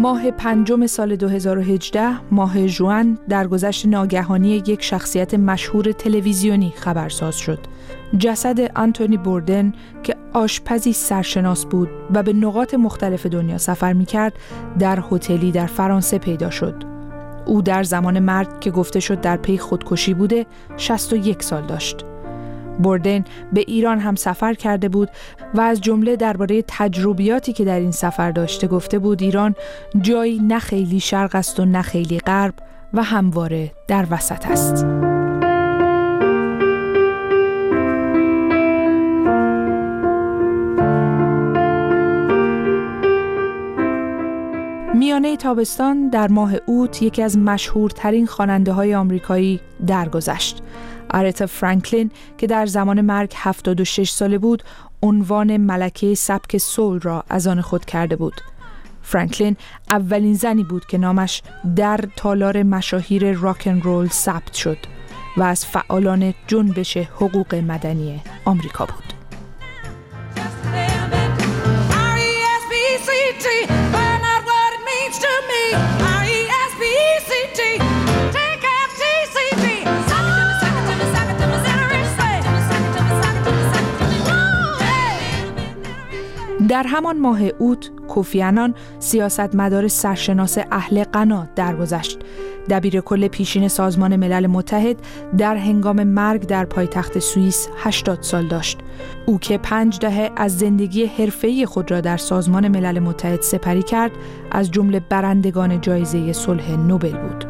ماه پنجم سال 2018 ماه ژوئن درگذشت ناگهانی یک شخصیت مشهور تلویزیونی خبرساز شد. جسد آنتونی بوردن که آشپزی سرشناس بود و به نقاط مختلف دنیا سفر می‌کرد، در هتلی در فرانسه پیدا شد. او در زمان مرگ که گفته شد در پی خودکشی بوده 61 سال داشت. بوردن به ایران هم سفر کرده بود و از جمله درباره تجربیاتی که در این سفر داشته گفته بود ایران جایی نه خیلی شرق است و نه خیلی غرب و همواره در وسط است. میانه تابستان در ماه اوت یکی از مشهورترین خواننده‌های آمریکایی درگذشت. آرتا فرانکلین که در زمان مرگ 76 ساله بود، عنوان ملکه سبک سول را از آن خود کرده بود. فرانکلین اولین زنی بود که نامش در تالار مشاهیر راک اند رول ثبت شد و از فعالان جنبش حقوق مدنی آمریکا بود. در همان ماه اوت، کوفی عنان سیاستمدار سرشناس اهل غنا درگذشت. دبیر کل پیشین سازمان ملل متحد در هنگام مرگ در پایتخت سوئیس 80 سال داشت. او که 5 دهه از زندگی حرفه‌ای خود را در سازمان ملل متحد سپری کرد، از جمله برندگان جایزه صلح نوبل بود.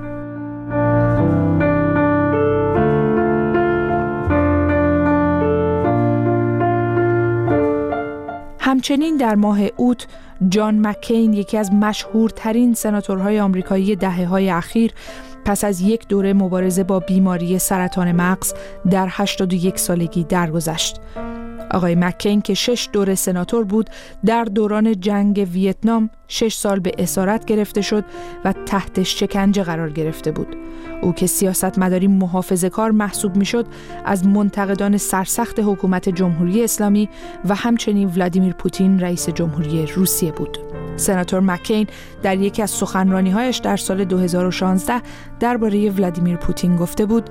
همچنین در ماه اوت جان مکین، یکی از مشهورترین سناتورهای آمریکایی دهه‌های اخیر، پس از یک دوره مبارزه با بیماری سرطان مغز در 81 سالگی درگذشت. آقای مکین که 6 دوره سناتور بود، در دوران جنگ ویتنام 6 سال به اسارت گرفته شد و تحت شکنجه قرار گرفته بود. او که سیاستمداری محافظه‌کار محسوب میشد، از منتقدان سرسخت حکومت جمهوری اسلامی و همچنین ولادیمیر پوتین رئیس جمهوری روسیه بود. سناتور مکین در یکی از سخنرانی‌هایش در سال 2016 درباره ولادیمیر پوتین گفته بود: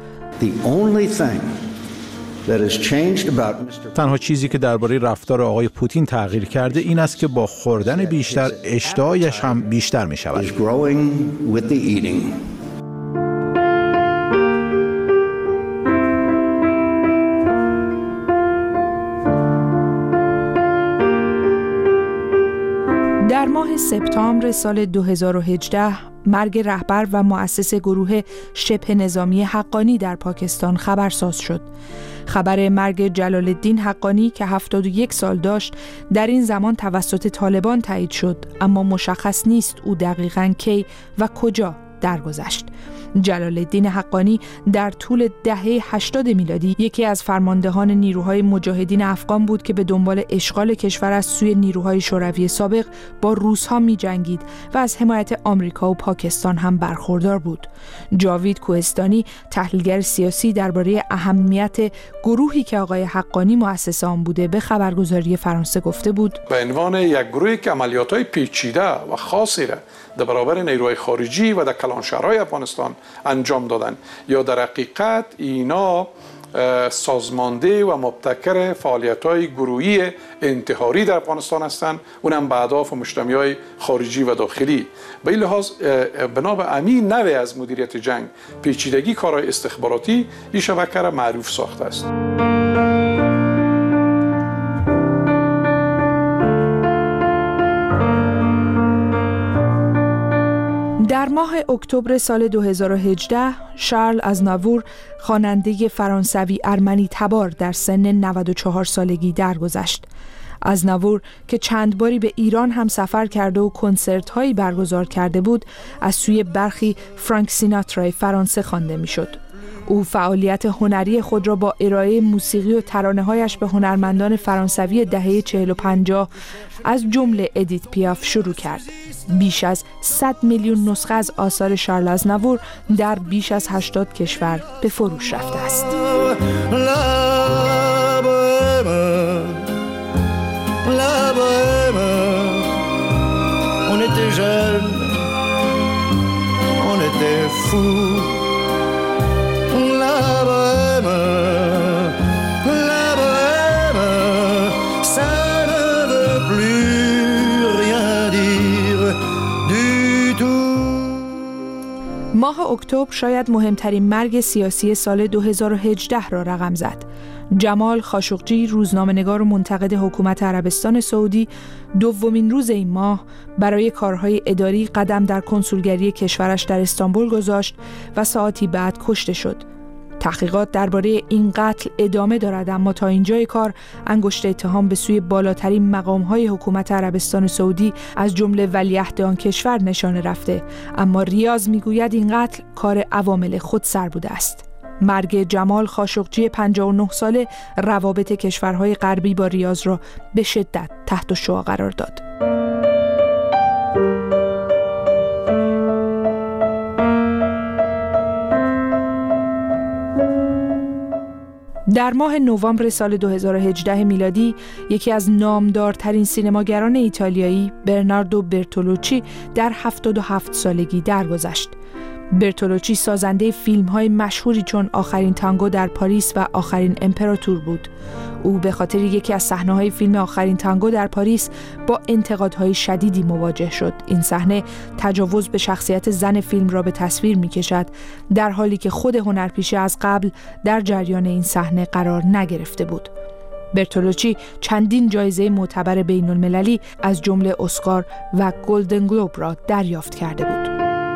تنها چیزی که درباره رفتار آقای پوتین تغییر کرده این است که با خوردن بیشتر اشتهایش هم بیشتر می شود. در ماه سپتامبر سال 2018 مرگ رهبر و مؤسس گروه شبه نظامی حقانی در پاکستان خبرساز شد. خبر مرگ جلال الدین حقانی که 71 سال داشت در این زمان توسط طالبان تایید شد، اما مشخص نیست او دقیقاً کی و کجا درگذشت. جلال الدین حقانی در طول دهه 80 میلادی یکی از فرماندهان نیروهای مجاهدین افغان بود که به دنبال اشغال کشور از سوی نیروهای شوروی سابق با روس‌ها می‌جنگید و از حمایت آمریکا و پاکستان هم برخوردار بود. جاوید کوهستانی، تحلیلگر سیاسی، درباره اهمیت گروهی که آقای حقانی مؤسس آن بوده به خبرگزاری فرانسه گفته بود: به عنوان یک گروهی که عملیات‌های پیچیده و خاصی را در برابر نیروهای خارجی و در کلانشهرهای افغانستان انجام دادن، یا در حقیقت اینا سازمانده و مبتکر فعالیت‌های گروهی انتحاری در افغانستان هستند، اونم به اهداف مجتمع‌های خارجی و داخلی. به این لحاظ بنا به همین نوع از مدیریت جنگ، پیچیدگی کارهای استخباراتی این شبکه را معروف ساخته است. در ماه اکتبر سال 2018 شارل ازناور، خواننده فرانسوی ارمنی تبار، در سن 94 سالگی درگذشت. ازناور که چند باری به ایران هم سفر کرده و کنسرت‌هایی برگزار کرده بود، از سوی برخی فرانک سیناترای فرانسه خوانده می‌شد. او فعالیت هنری خود را با ارائه موسیقی و ترانه‌هایش به هنرمندان فرانسوی دهه 40 و 50 از جمله ادیت پیاف شروع کرد. بیش از 100 میلیون نسخه از آثار شارل ازناور در بیش از 80 کشور به فروش رفته است. On était jeunes, fou. La bohème, ça ne veut plus rien dire du tout. ماه اکتبر شاید مهمترین مرگ سیاسی سال 2018 را رقم زد. جمال خاشقجی، روزنامه‌نگار و منتقد حکومت عربستان سعودی، دومین روز این ماه برای کارهای اداری قدم در کنسولگری کشورش در استانبول گذاشت و ساعتی بعد کشته شد. تحقیقات درباره این قتل ادامه دارد، اما تا اینجای کار انگشت اتهام به سوی بالاترین مقام‌های حکومت عربستان سعودی از جمله ولیعهد آن کشور نشانه رفته، اما ریاض میگوید این قتل کار عوامل خودسر بوده است. مرگ جمال خاشقجی 59 ساله روابط کشورهای غربی با ریاض را به شدت تحت شعاع قرار داد. در ماه نوامبر سال 2018 میلادی یکی از نامدارترین سینماگران ایتالیایی برناردو برتولوچی در 77 سالگی درگذشت. برتولوچی سازنده فیلم‌های مشهوری چون آخرین تانگو در پاریس و آخرین امپراتور بود. او به خاطر یکی از صحنه‌های فیلم آخرین تانگو در پاریس با انتقادهای شدیدی مواجه شد. این صحنه تجاوز به شخصیت زن فیلم را به تصویر می‌کشد، در حالی که خود هنرپیشه از قبل در جریان این صحنه قرار نگرفته بود. برتولوچی چندین جایزه معتبر بین‌المللی از جمله اسکار و گلدن گلوب را دریافت کرده بود.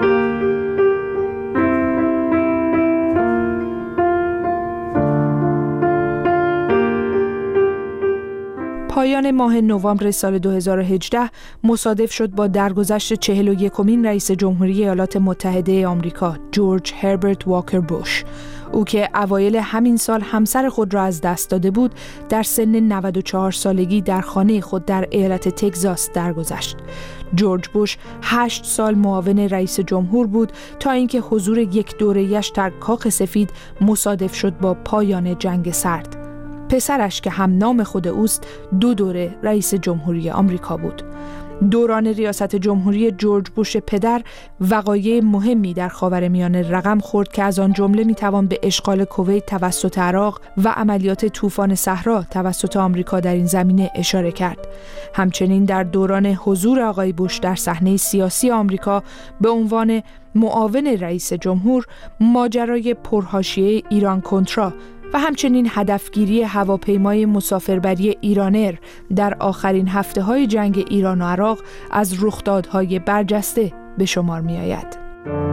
پایان ماه نوامبر سال 2018 مصادف شد با درگذشت 41مین رئیس جمهوری ایالات متحده آمریکا، جورج هربرت واکر بوش. او که اوایل همین سال همسر خود را از دست داده بود، در سن 94 سالگی در خانه خود در ایالت تگزاس درگذشت. جورج بوش 8 سال معاون رئیس جمهور بود تا اینکه حضور یک دوره‌ایش در کاخ سفید مصادف شد با پایان جنگ سرد. پسرش که هم نام خود اوست 2 دوره رئیس جمهوری آمریکا بود. دوران ریاست جمهوری جورج بوش پدر وقایع مهمی در خاورمیانه رقم خورد که از آن جمله میتوان به اشغال کویت توسط عراق و عملیات طوفان صحرا توسط آمریکا در این زمینه اشاره کرد. همچنین در دوران حضور آقای بوش در صحنه سیاسی آمریکا به عنوان معاون رئیس جمهور، ماجرای پرحاشیه ایران کنترا و همچنین هدفگیری هواپیمای مسافربری ایرانر در آخرین هفته‌های جنگ ایران و عراق از رخدادهای برجسته به شمار می‌آید.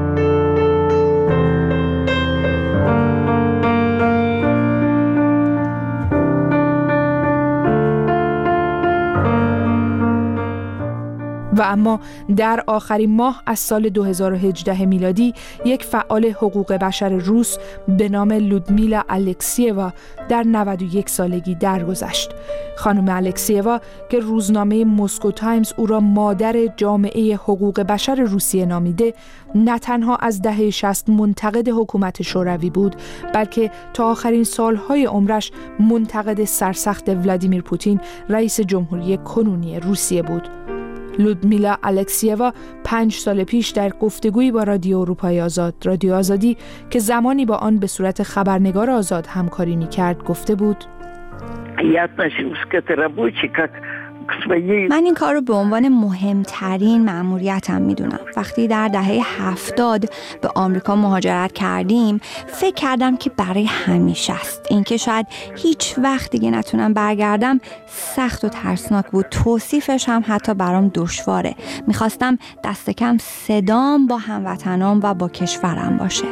و اما در آخرین ماه از سال 2018 میلادی یک فعال حقوق بشر روس به نام لودمیلا الکسیوا در 91 سالگی درگذشت. خانم الکسیوا که روزنامه مسکو تایمز او را مادر جامعه حقوق بشر روسیه نامیده، نه تنها از دهه 60 منتقد حکومت شوروی بود، بلکه تا آخرین سالهای عمرش منتقد سرسخت ولادیمیر پوتین رئیس جمهوری کنونی روسیه بود. لودمیلا الکسیوا 5 سال پیش در گفتگویی با رادیو اروپای آزاد، رادیو آزادی که زمانی با آن به صورت خبرنگار آزاد همکاری می‌کرد، گفته بود: من این کار رو به عنوان مهمترین مأموریتم میدونم. وقتی در دهه 70 به آمریکا مهاجرت کردیم، فکر کردم که برای همیشه است. این که شاید هیچ وقت دیگه نتونم برگردم سخت و ترسناک بود. توصیفش هم حتی برام دشواره. میخواستم دست کم صدام با هموطنام و با کشورم باشه.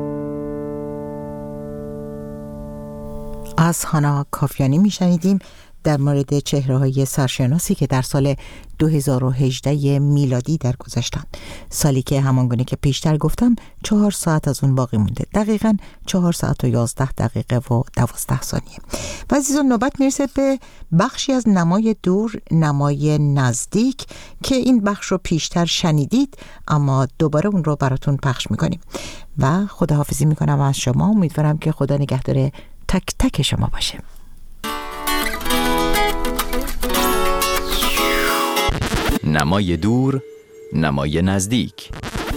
از هانا کافیانی میشنیدیم در مورد چهره‌های سرشناسی که در سال 2018 میلادی درگذشتند. سالی که همانگونه که پیشتر گفتم 4 ساعت از اون باقی مونده. دقیقاً 4 ساعت و 11 دقیقه و 12 ثانیه. و عزیزان نوبت میرسه به بخشی از نمای دور، نمای نزدیک که این بخش رو پیشتر شنیدید اما دوباره اون رو براتون پخش میکنیم. و خداحافظی میکنم از شما. امیدوارم که خدا نگهدار تک تک شما باشه. نمای دور، نمای نزدیک.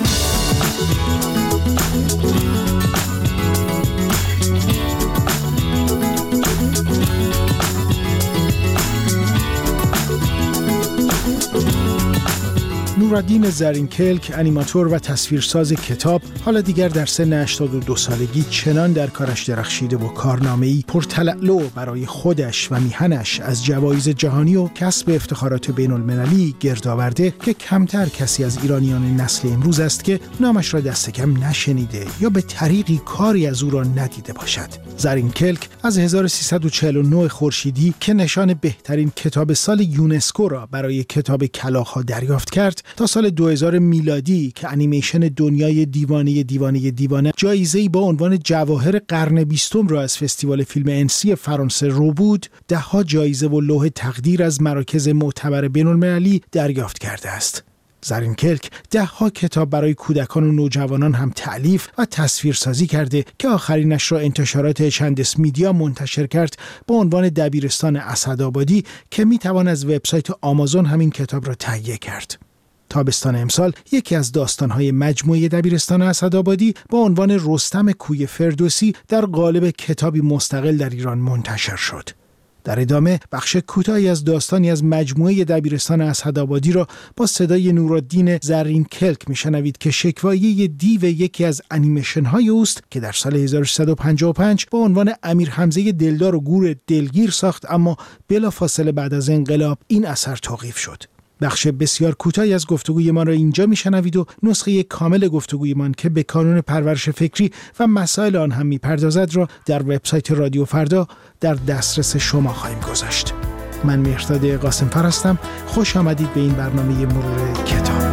نورالدین زرینکلک، انیماتور و تصویرساز کتاب، حالا دیگر در سن 82 سالگی چنان در کارش درخشیده و کارنامه‌ای پرتلالو برای خودش و میهنش از جوایز جهانی و کسب افتخارات بین‌المللی گرد آورده که کمتر کسی از ایرانیان نسل امروز است که نامش را دست کم نشنیده یا به طریقی کاری از او را ندیده باشد. زرینکلک از 1349 خورشیدی که نشان بهترین کتاب سال یونسکو را برای کتاب کلاغ‌ها دریافت کرد تا سال 2000 میلادی که انیمیشن دنیای دیوانه جایزه‌ای با عنوان جواهر قرن 20 را از فستیوال فیلم انسی فرانسه رو بود، ده‌ها جایزه و لوح تقدیر از مراکز معتبر بین‌المللی دریافت کرده است. زرینکلک 10 کتاب برای کودکان و نوجوانان هم تألیف و تصویرسازی کرده که آخرینش را انتشارات چندس میدیا منتشر کرد با عنوان دبیرستان اسدآبادی که میتوان از وبسایت آمازون همین کتاب را تهیه کرد. تابستان امسال یکی از داستان‌های مجموعه دبیرستان اسدآبادی با عنوان رستم کوی فردوسی در قالب کتابی مستقل در ایران منتشر شد. در ادامه بخش کوتاهی از داستانی از مجموعه دبیرستان اسدآبادی را با صدای نورالدین زرینکلک میشنوید که شکوایه دیو یکی از انیمیشن‌های اوست که در سال 1355 با عنوان امیر حمزه دلدار و گور دلگیر ساخت، اما بلافاصله بعد از انقلاب این اثر توقیف شد. بخش بسیار کوتاهی از گفتگوی ما را اینجا میشنوید و نسخه کامل گفتگویمان که به کانون پرورش فکری و مسائل آن هم میپردازد را در وبسایت رادیو فردا در دسترس شما خواهیم گذاشت. من مهرداد قاسم‌فر هستم. خوش آمدید به این برنامه مرور کتاب.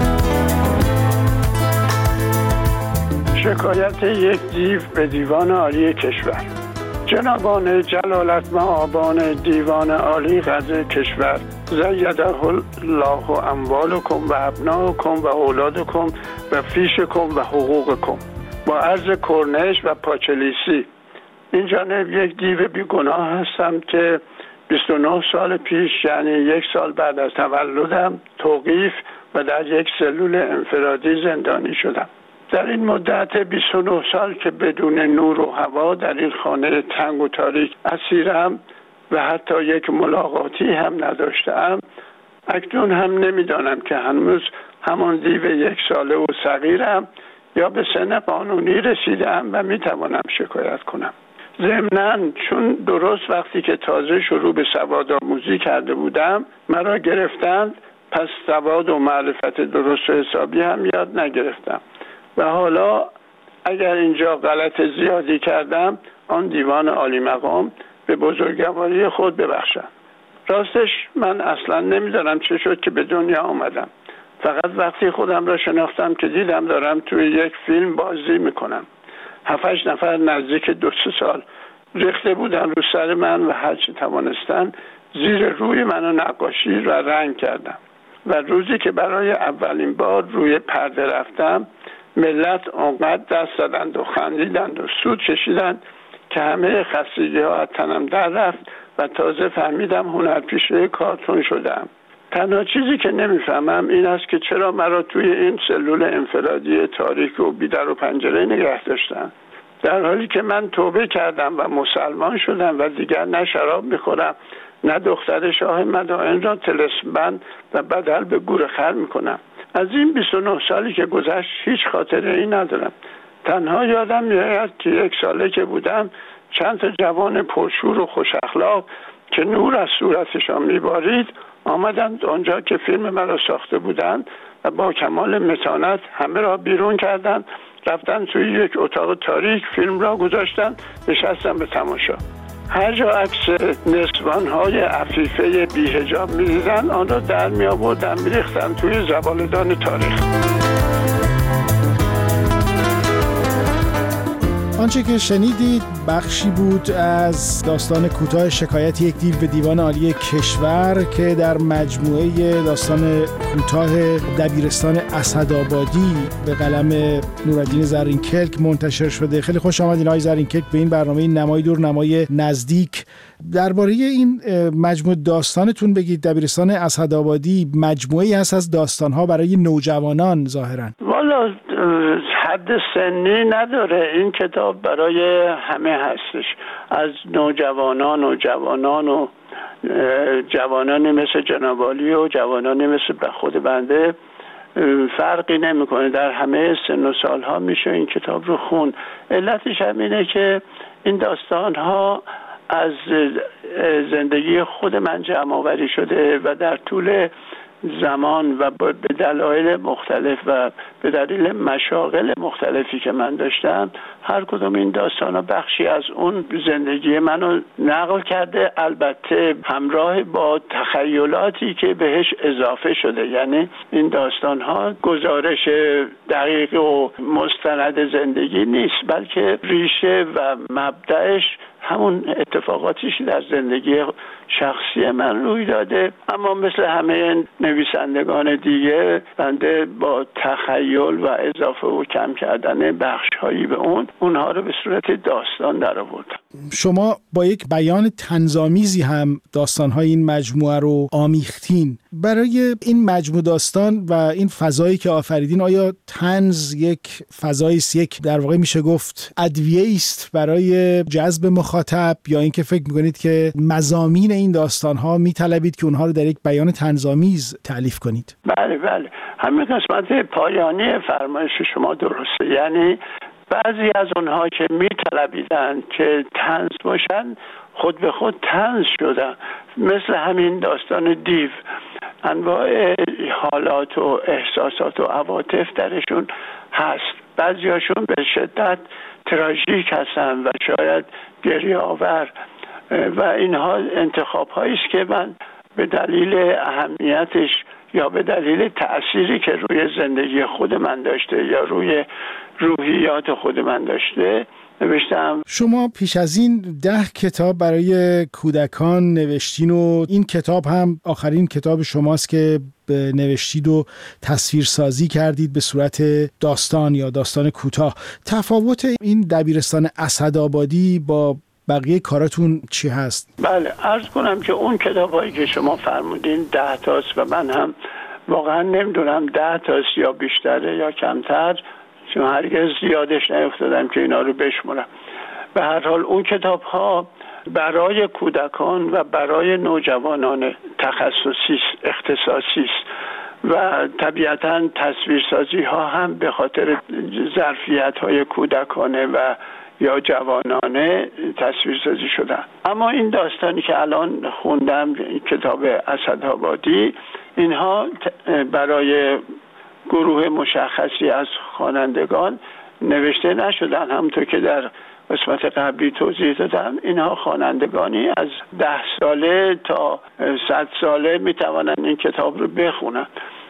شکایت یک دیو به دیوان عالی کشور. جنابان جلالت مآبان دیوان عالی قضای کشور، زیده الله اموالکم و ابناکم و اولادکم و فیشکم و حقوقکم. با عرض کرنش و پاچلیسی، این جانب یک دیو بیگناه هستم که 29 سال پیش، یعنی 1 سال بعد از تولدم، توقیف و در یک سلول انفرادی زندانی شدم. در این مدت 29 سال که بدون نور و هوا در این خانه تنگ و تاریک اسیرم و حتی یک ملاقاتی هم نداشتم، اکنون هم نمیدانم که هنوز همان دیو 1 ساله و صغیرم یا به سن قانونی رسیدم و میتوانم شکایت کنم. ضمناً چون درست وقتی که تازه شروع به سوادآموزی کرده بودم مرا گرفتند، پس سواد و معرفت درست و حسابی هم یاد نگرفتم و حالا اگر اینجا غلط زیادی کردم آن دیوان عالی مقام به بزرگواری خود ببخشم. راستش من اصلا نمیدانم چه شد که به دنیا آمدم. فقط وقتی خودم را شناختم که دیدم دارم توی یک فیلم بازی میکنم. 7-8 نفر نزدیک 2-3 سال ریخته بودن رو سر من و هرچی توانستن زیر روی منو نقاشی و رنگ کردم. و روزی که برای اولین بار روی پرده رفتم، ملت اونقدر دست زدند و خندیدند و سود کشیدند که همه خستگی ها از تنم در رفت و تازه فهمیدم هنرپیشه کارتون شدم. تنها چیزی که نمیفهمم این است که چرا مرا توی این سلول انفرادی تاریک و بی‌در و پنجره نگه داشتن، در حالی که من توبه کردم و مسلمان شدم و دیگر نه شراب میخورم نه دختر شاه مدائن را طلسم‌بند و بدل به گورخر میکنم. از این 29 سالی که گذشت هیچ خاطره ای ندارم. تنها یادم میاد که 1 ساله که بودم چند تا جوان پرشور و خوش اخلاق که نور از صورتشان میبارید آمدند آنجا که فیلم مرا ساخته بودند و با کمال متانت همه را بیرون کردند، رفتن توی یک اتاق تاریک، فیلم را گذاشتن، نشستم به تماشا. هر جا عکس نسوان‌های عفیفه بی‌حجاب می‌دیدن آن را در می‌آوردن می‌ریختن توی زباله‌دان تاریخ. آنچه که شنیدید بخشی بود از داستان کوتاه شکایت یک دیو به دیوان عالی کشور که در مجموعه داستان کوتاه دبیرستان اسدآبادی به قلم نورالدین زرینکلک منتشر شده. خیلی خوش آمدین آقای زرینکلک به این برنامه نمای دور نمای نزدیک. درباره این مجموعه داستانتون بگید. دبیرستان اسدآبادی مجموعه‌ای هست از داستان‌ها برای نوجوانان ظاهراً. والا حد سنی نداره، این کتاب برای همه هستش، از نوجوانان و جوانان و جوانانی مثل جناب عالی و جوانانی مثل به خود بنده فرقی نمیکنه، در همه سن و سالها میشه این کتاب رو خون. علتش هم اینه که این داستان‌ها از زندگی خود من جمع آوری شده و در طول زمان و به دلایل مختلف و به دلیل مشاغل مختلفی که من داشتم هر کدوم این داستانا بخشی از اون زندگی منو نقل کرده، البته همراه با تخیلاتی که بهش اضافه شده. یعنی این داستانها گزارش دقیق و مستند زندگی نیست، بلکه ریشه و مبدأش همون اتفاقاتیش در زندگی شخصی من روی داده. اما مثل همه نویسندگان دیگه بنده با تخیل و اضافه و کم کردن بخش‌هایی به اونها رو به صورت داستان در آوردم. شما با یک بیان طنزآمیزی هم داستان‌های این مجموعه رو آمیختین. برای این مجموعه داستان و این فضایی که آفریدین، آیا طنز یک فضایی است، یک در واقع میشه گفت ادویه‌ای است برای جذب مخاطب، یا اینکه فکر می‌کنید که مضامین این داستان‌ها می‌طلبید که اونها رو در یک بیان طنزآمیز تألیف کنید؟ بله همین قسمت پایانی فرمایش شما درسته. یعنی بعضی از اونها که می‌طلبیدن که طنز باشن خود به خود طنز شدن، مثل همین داستان دیو. انواع حالات و احساسات و عواطف درشون هست، بعضیاشون به شدت تراژیک هستن و شاید گریه آور و اینها انتخاب هایی است که من به دلیل اهمیتش یا به دلیل تأثیری که روی زندگی خود من داشته یا روی روحیات خود من داشته نوشتم. شما پیش از این 10 کتاب برای کودکان نوشتین و این کتاب هم آخرین کتاب شماست که نوشتید و تصویرسازی کردید به صورت داستان یا داستان کوتاه. تفاوت این دبیرستان اسدآبادی با بقیه کاراتون چی هست؟ بله، عرض کنم که اون کتابایی که شما فرمودین 10 تاست و من هم واقعا نمیدونم 10 تاست یا بیشتره یا کمتر، چون هرگز زیادش نیفتادم که اینا رو بشمرم. به هر حال اون کتاب ها برای کودکان و برای نوجوانان تخصصی اختصاصی است و طبیعتاً تصویرسازی ها هم به خاطر ظرفیت های کودکانه و یا جوانانه تصویرسازی شدن. اما این داستانی که الان خوندم، کتاب اسدآبادی، اینها برای گروه مشخصی از خوانندگان نوشته نشدن. همونطور که در قسمت قبلی توضیح دادم، اینها خوانندگانی از 10 ساله تا 100 ساله میتوانند این کتاب رو بخونن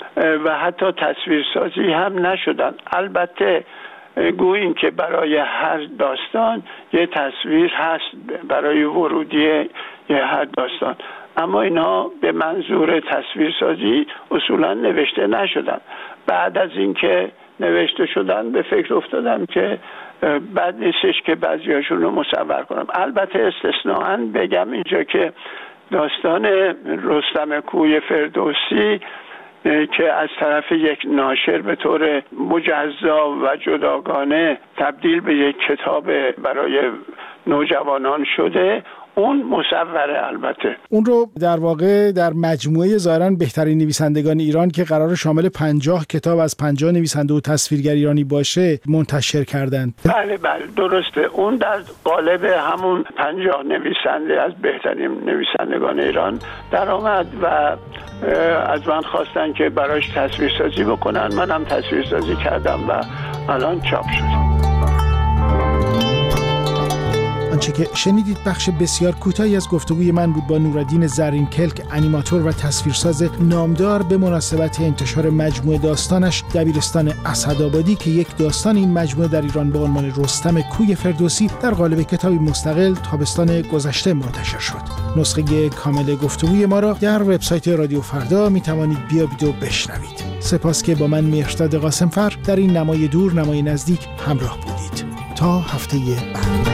و حتی تصویرسازی هم نشدن. البته گوییم که برای هر داستان یه تصویر هست برای ورودی هر داستان، اما اینا به منظور تصویرسازی اصولا نوشته نشدن. بعد از اینکه نوشته شدن به فکر افتادم که بد نیستش که بعضیاشون رو مصور کنم. البته استثناءً بگم اینجا که داستان رستم کوی فردوسی که از طرف یک ناشر به طور مجزا و جداگانه تبدیل به یک کتاب برای نوجوانان شده، اون مصوره. البته اون رو در واقع در مجموعه ظاهراً بهترین نویسندگان ایران که قرار شامل 50 کتاب از 50 نویسنده و تصویرگر ایرانی باشه منتشر کردند. بله درسته. اون در قالب همون 50 نویسنده از بهترین نویسندگان ایران در آمد و از من خواستن که براش تصویرسازی بکنن. منم تصویرسازی کردم و الان چاپ شد. آنچه که شنیدید بخش بسیار کوتاهی از گفتگوی من بود با نورالدین زرینکلک، انیماتور و تصویرساز نامدار به مناسبت انتشار مجموعه داستانش دبیرستان اسدآبادی که یک داستان این مجموعه در ایران با عنوان رستم کوی فردوسی در قالب کتابی مستقل تابستان گذشته منتشر شد. نسخه کامل گفتگوی ما را در وبسایت رادیو فردا میتوانید بیابید و بشنوید. سپاس که با من مهرداد قاسمفر در این نمای دور نمای نزدیک همراه بودید. تا هفته بعد.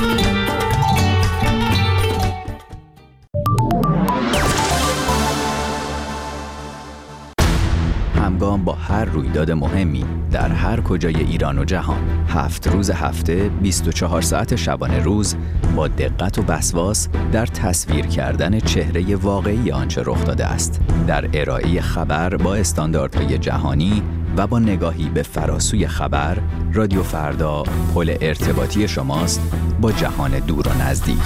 همگام با هر رویداد مهمی در هر کجای ایران و جهان 7 روز هفته 24 ساعت شبانه روز با دقت و وسواس در تصویر کردن چهره واقعی آنچه رخ داده است، در ارائه خبر با استانداردهای جهانی و با نگاهی به فراسوی خبر، رادیو فردا پل ارتباطی شماست با جهان دور و نزدیک.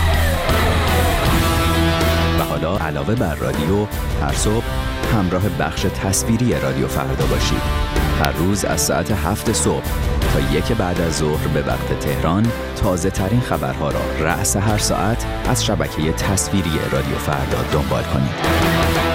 و حالا علاوه بر رادیو، هر صبح همراه بخش تصویری رادیو فردا باشید. هر روز از ساعت 7 صبح تا 1 بعد از ظهر به وقت تهران تازه ترین خبرها را رأس هر ساعت از شبکه تصویری رادیو فردا دنبال کنید.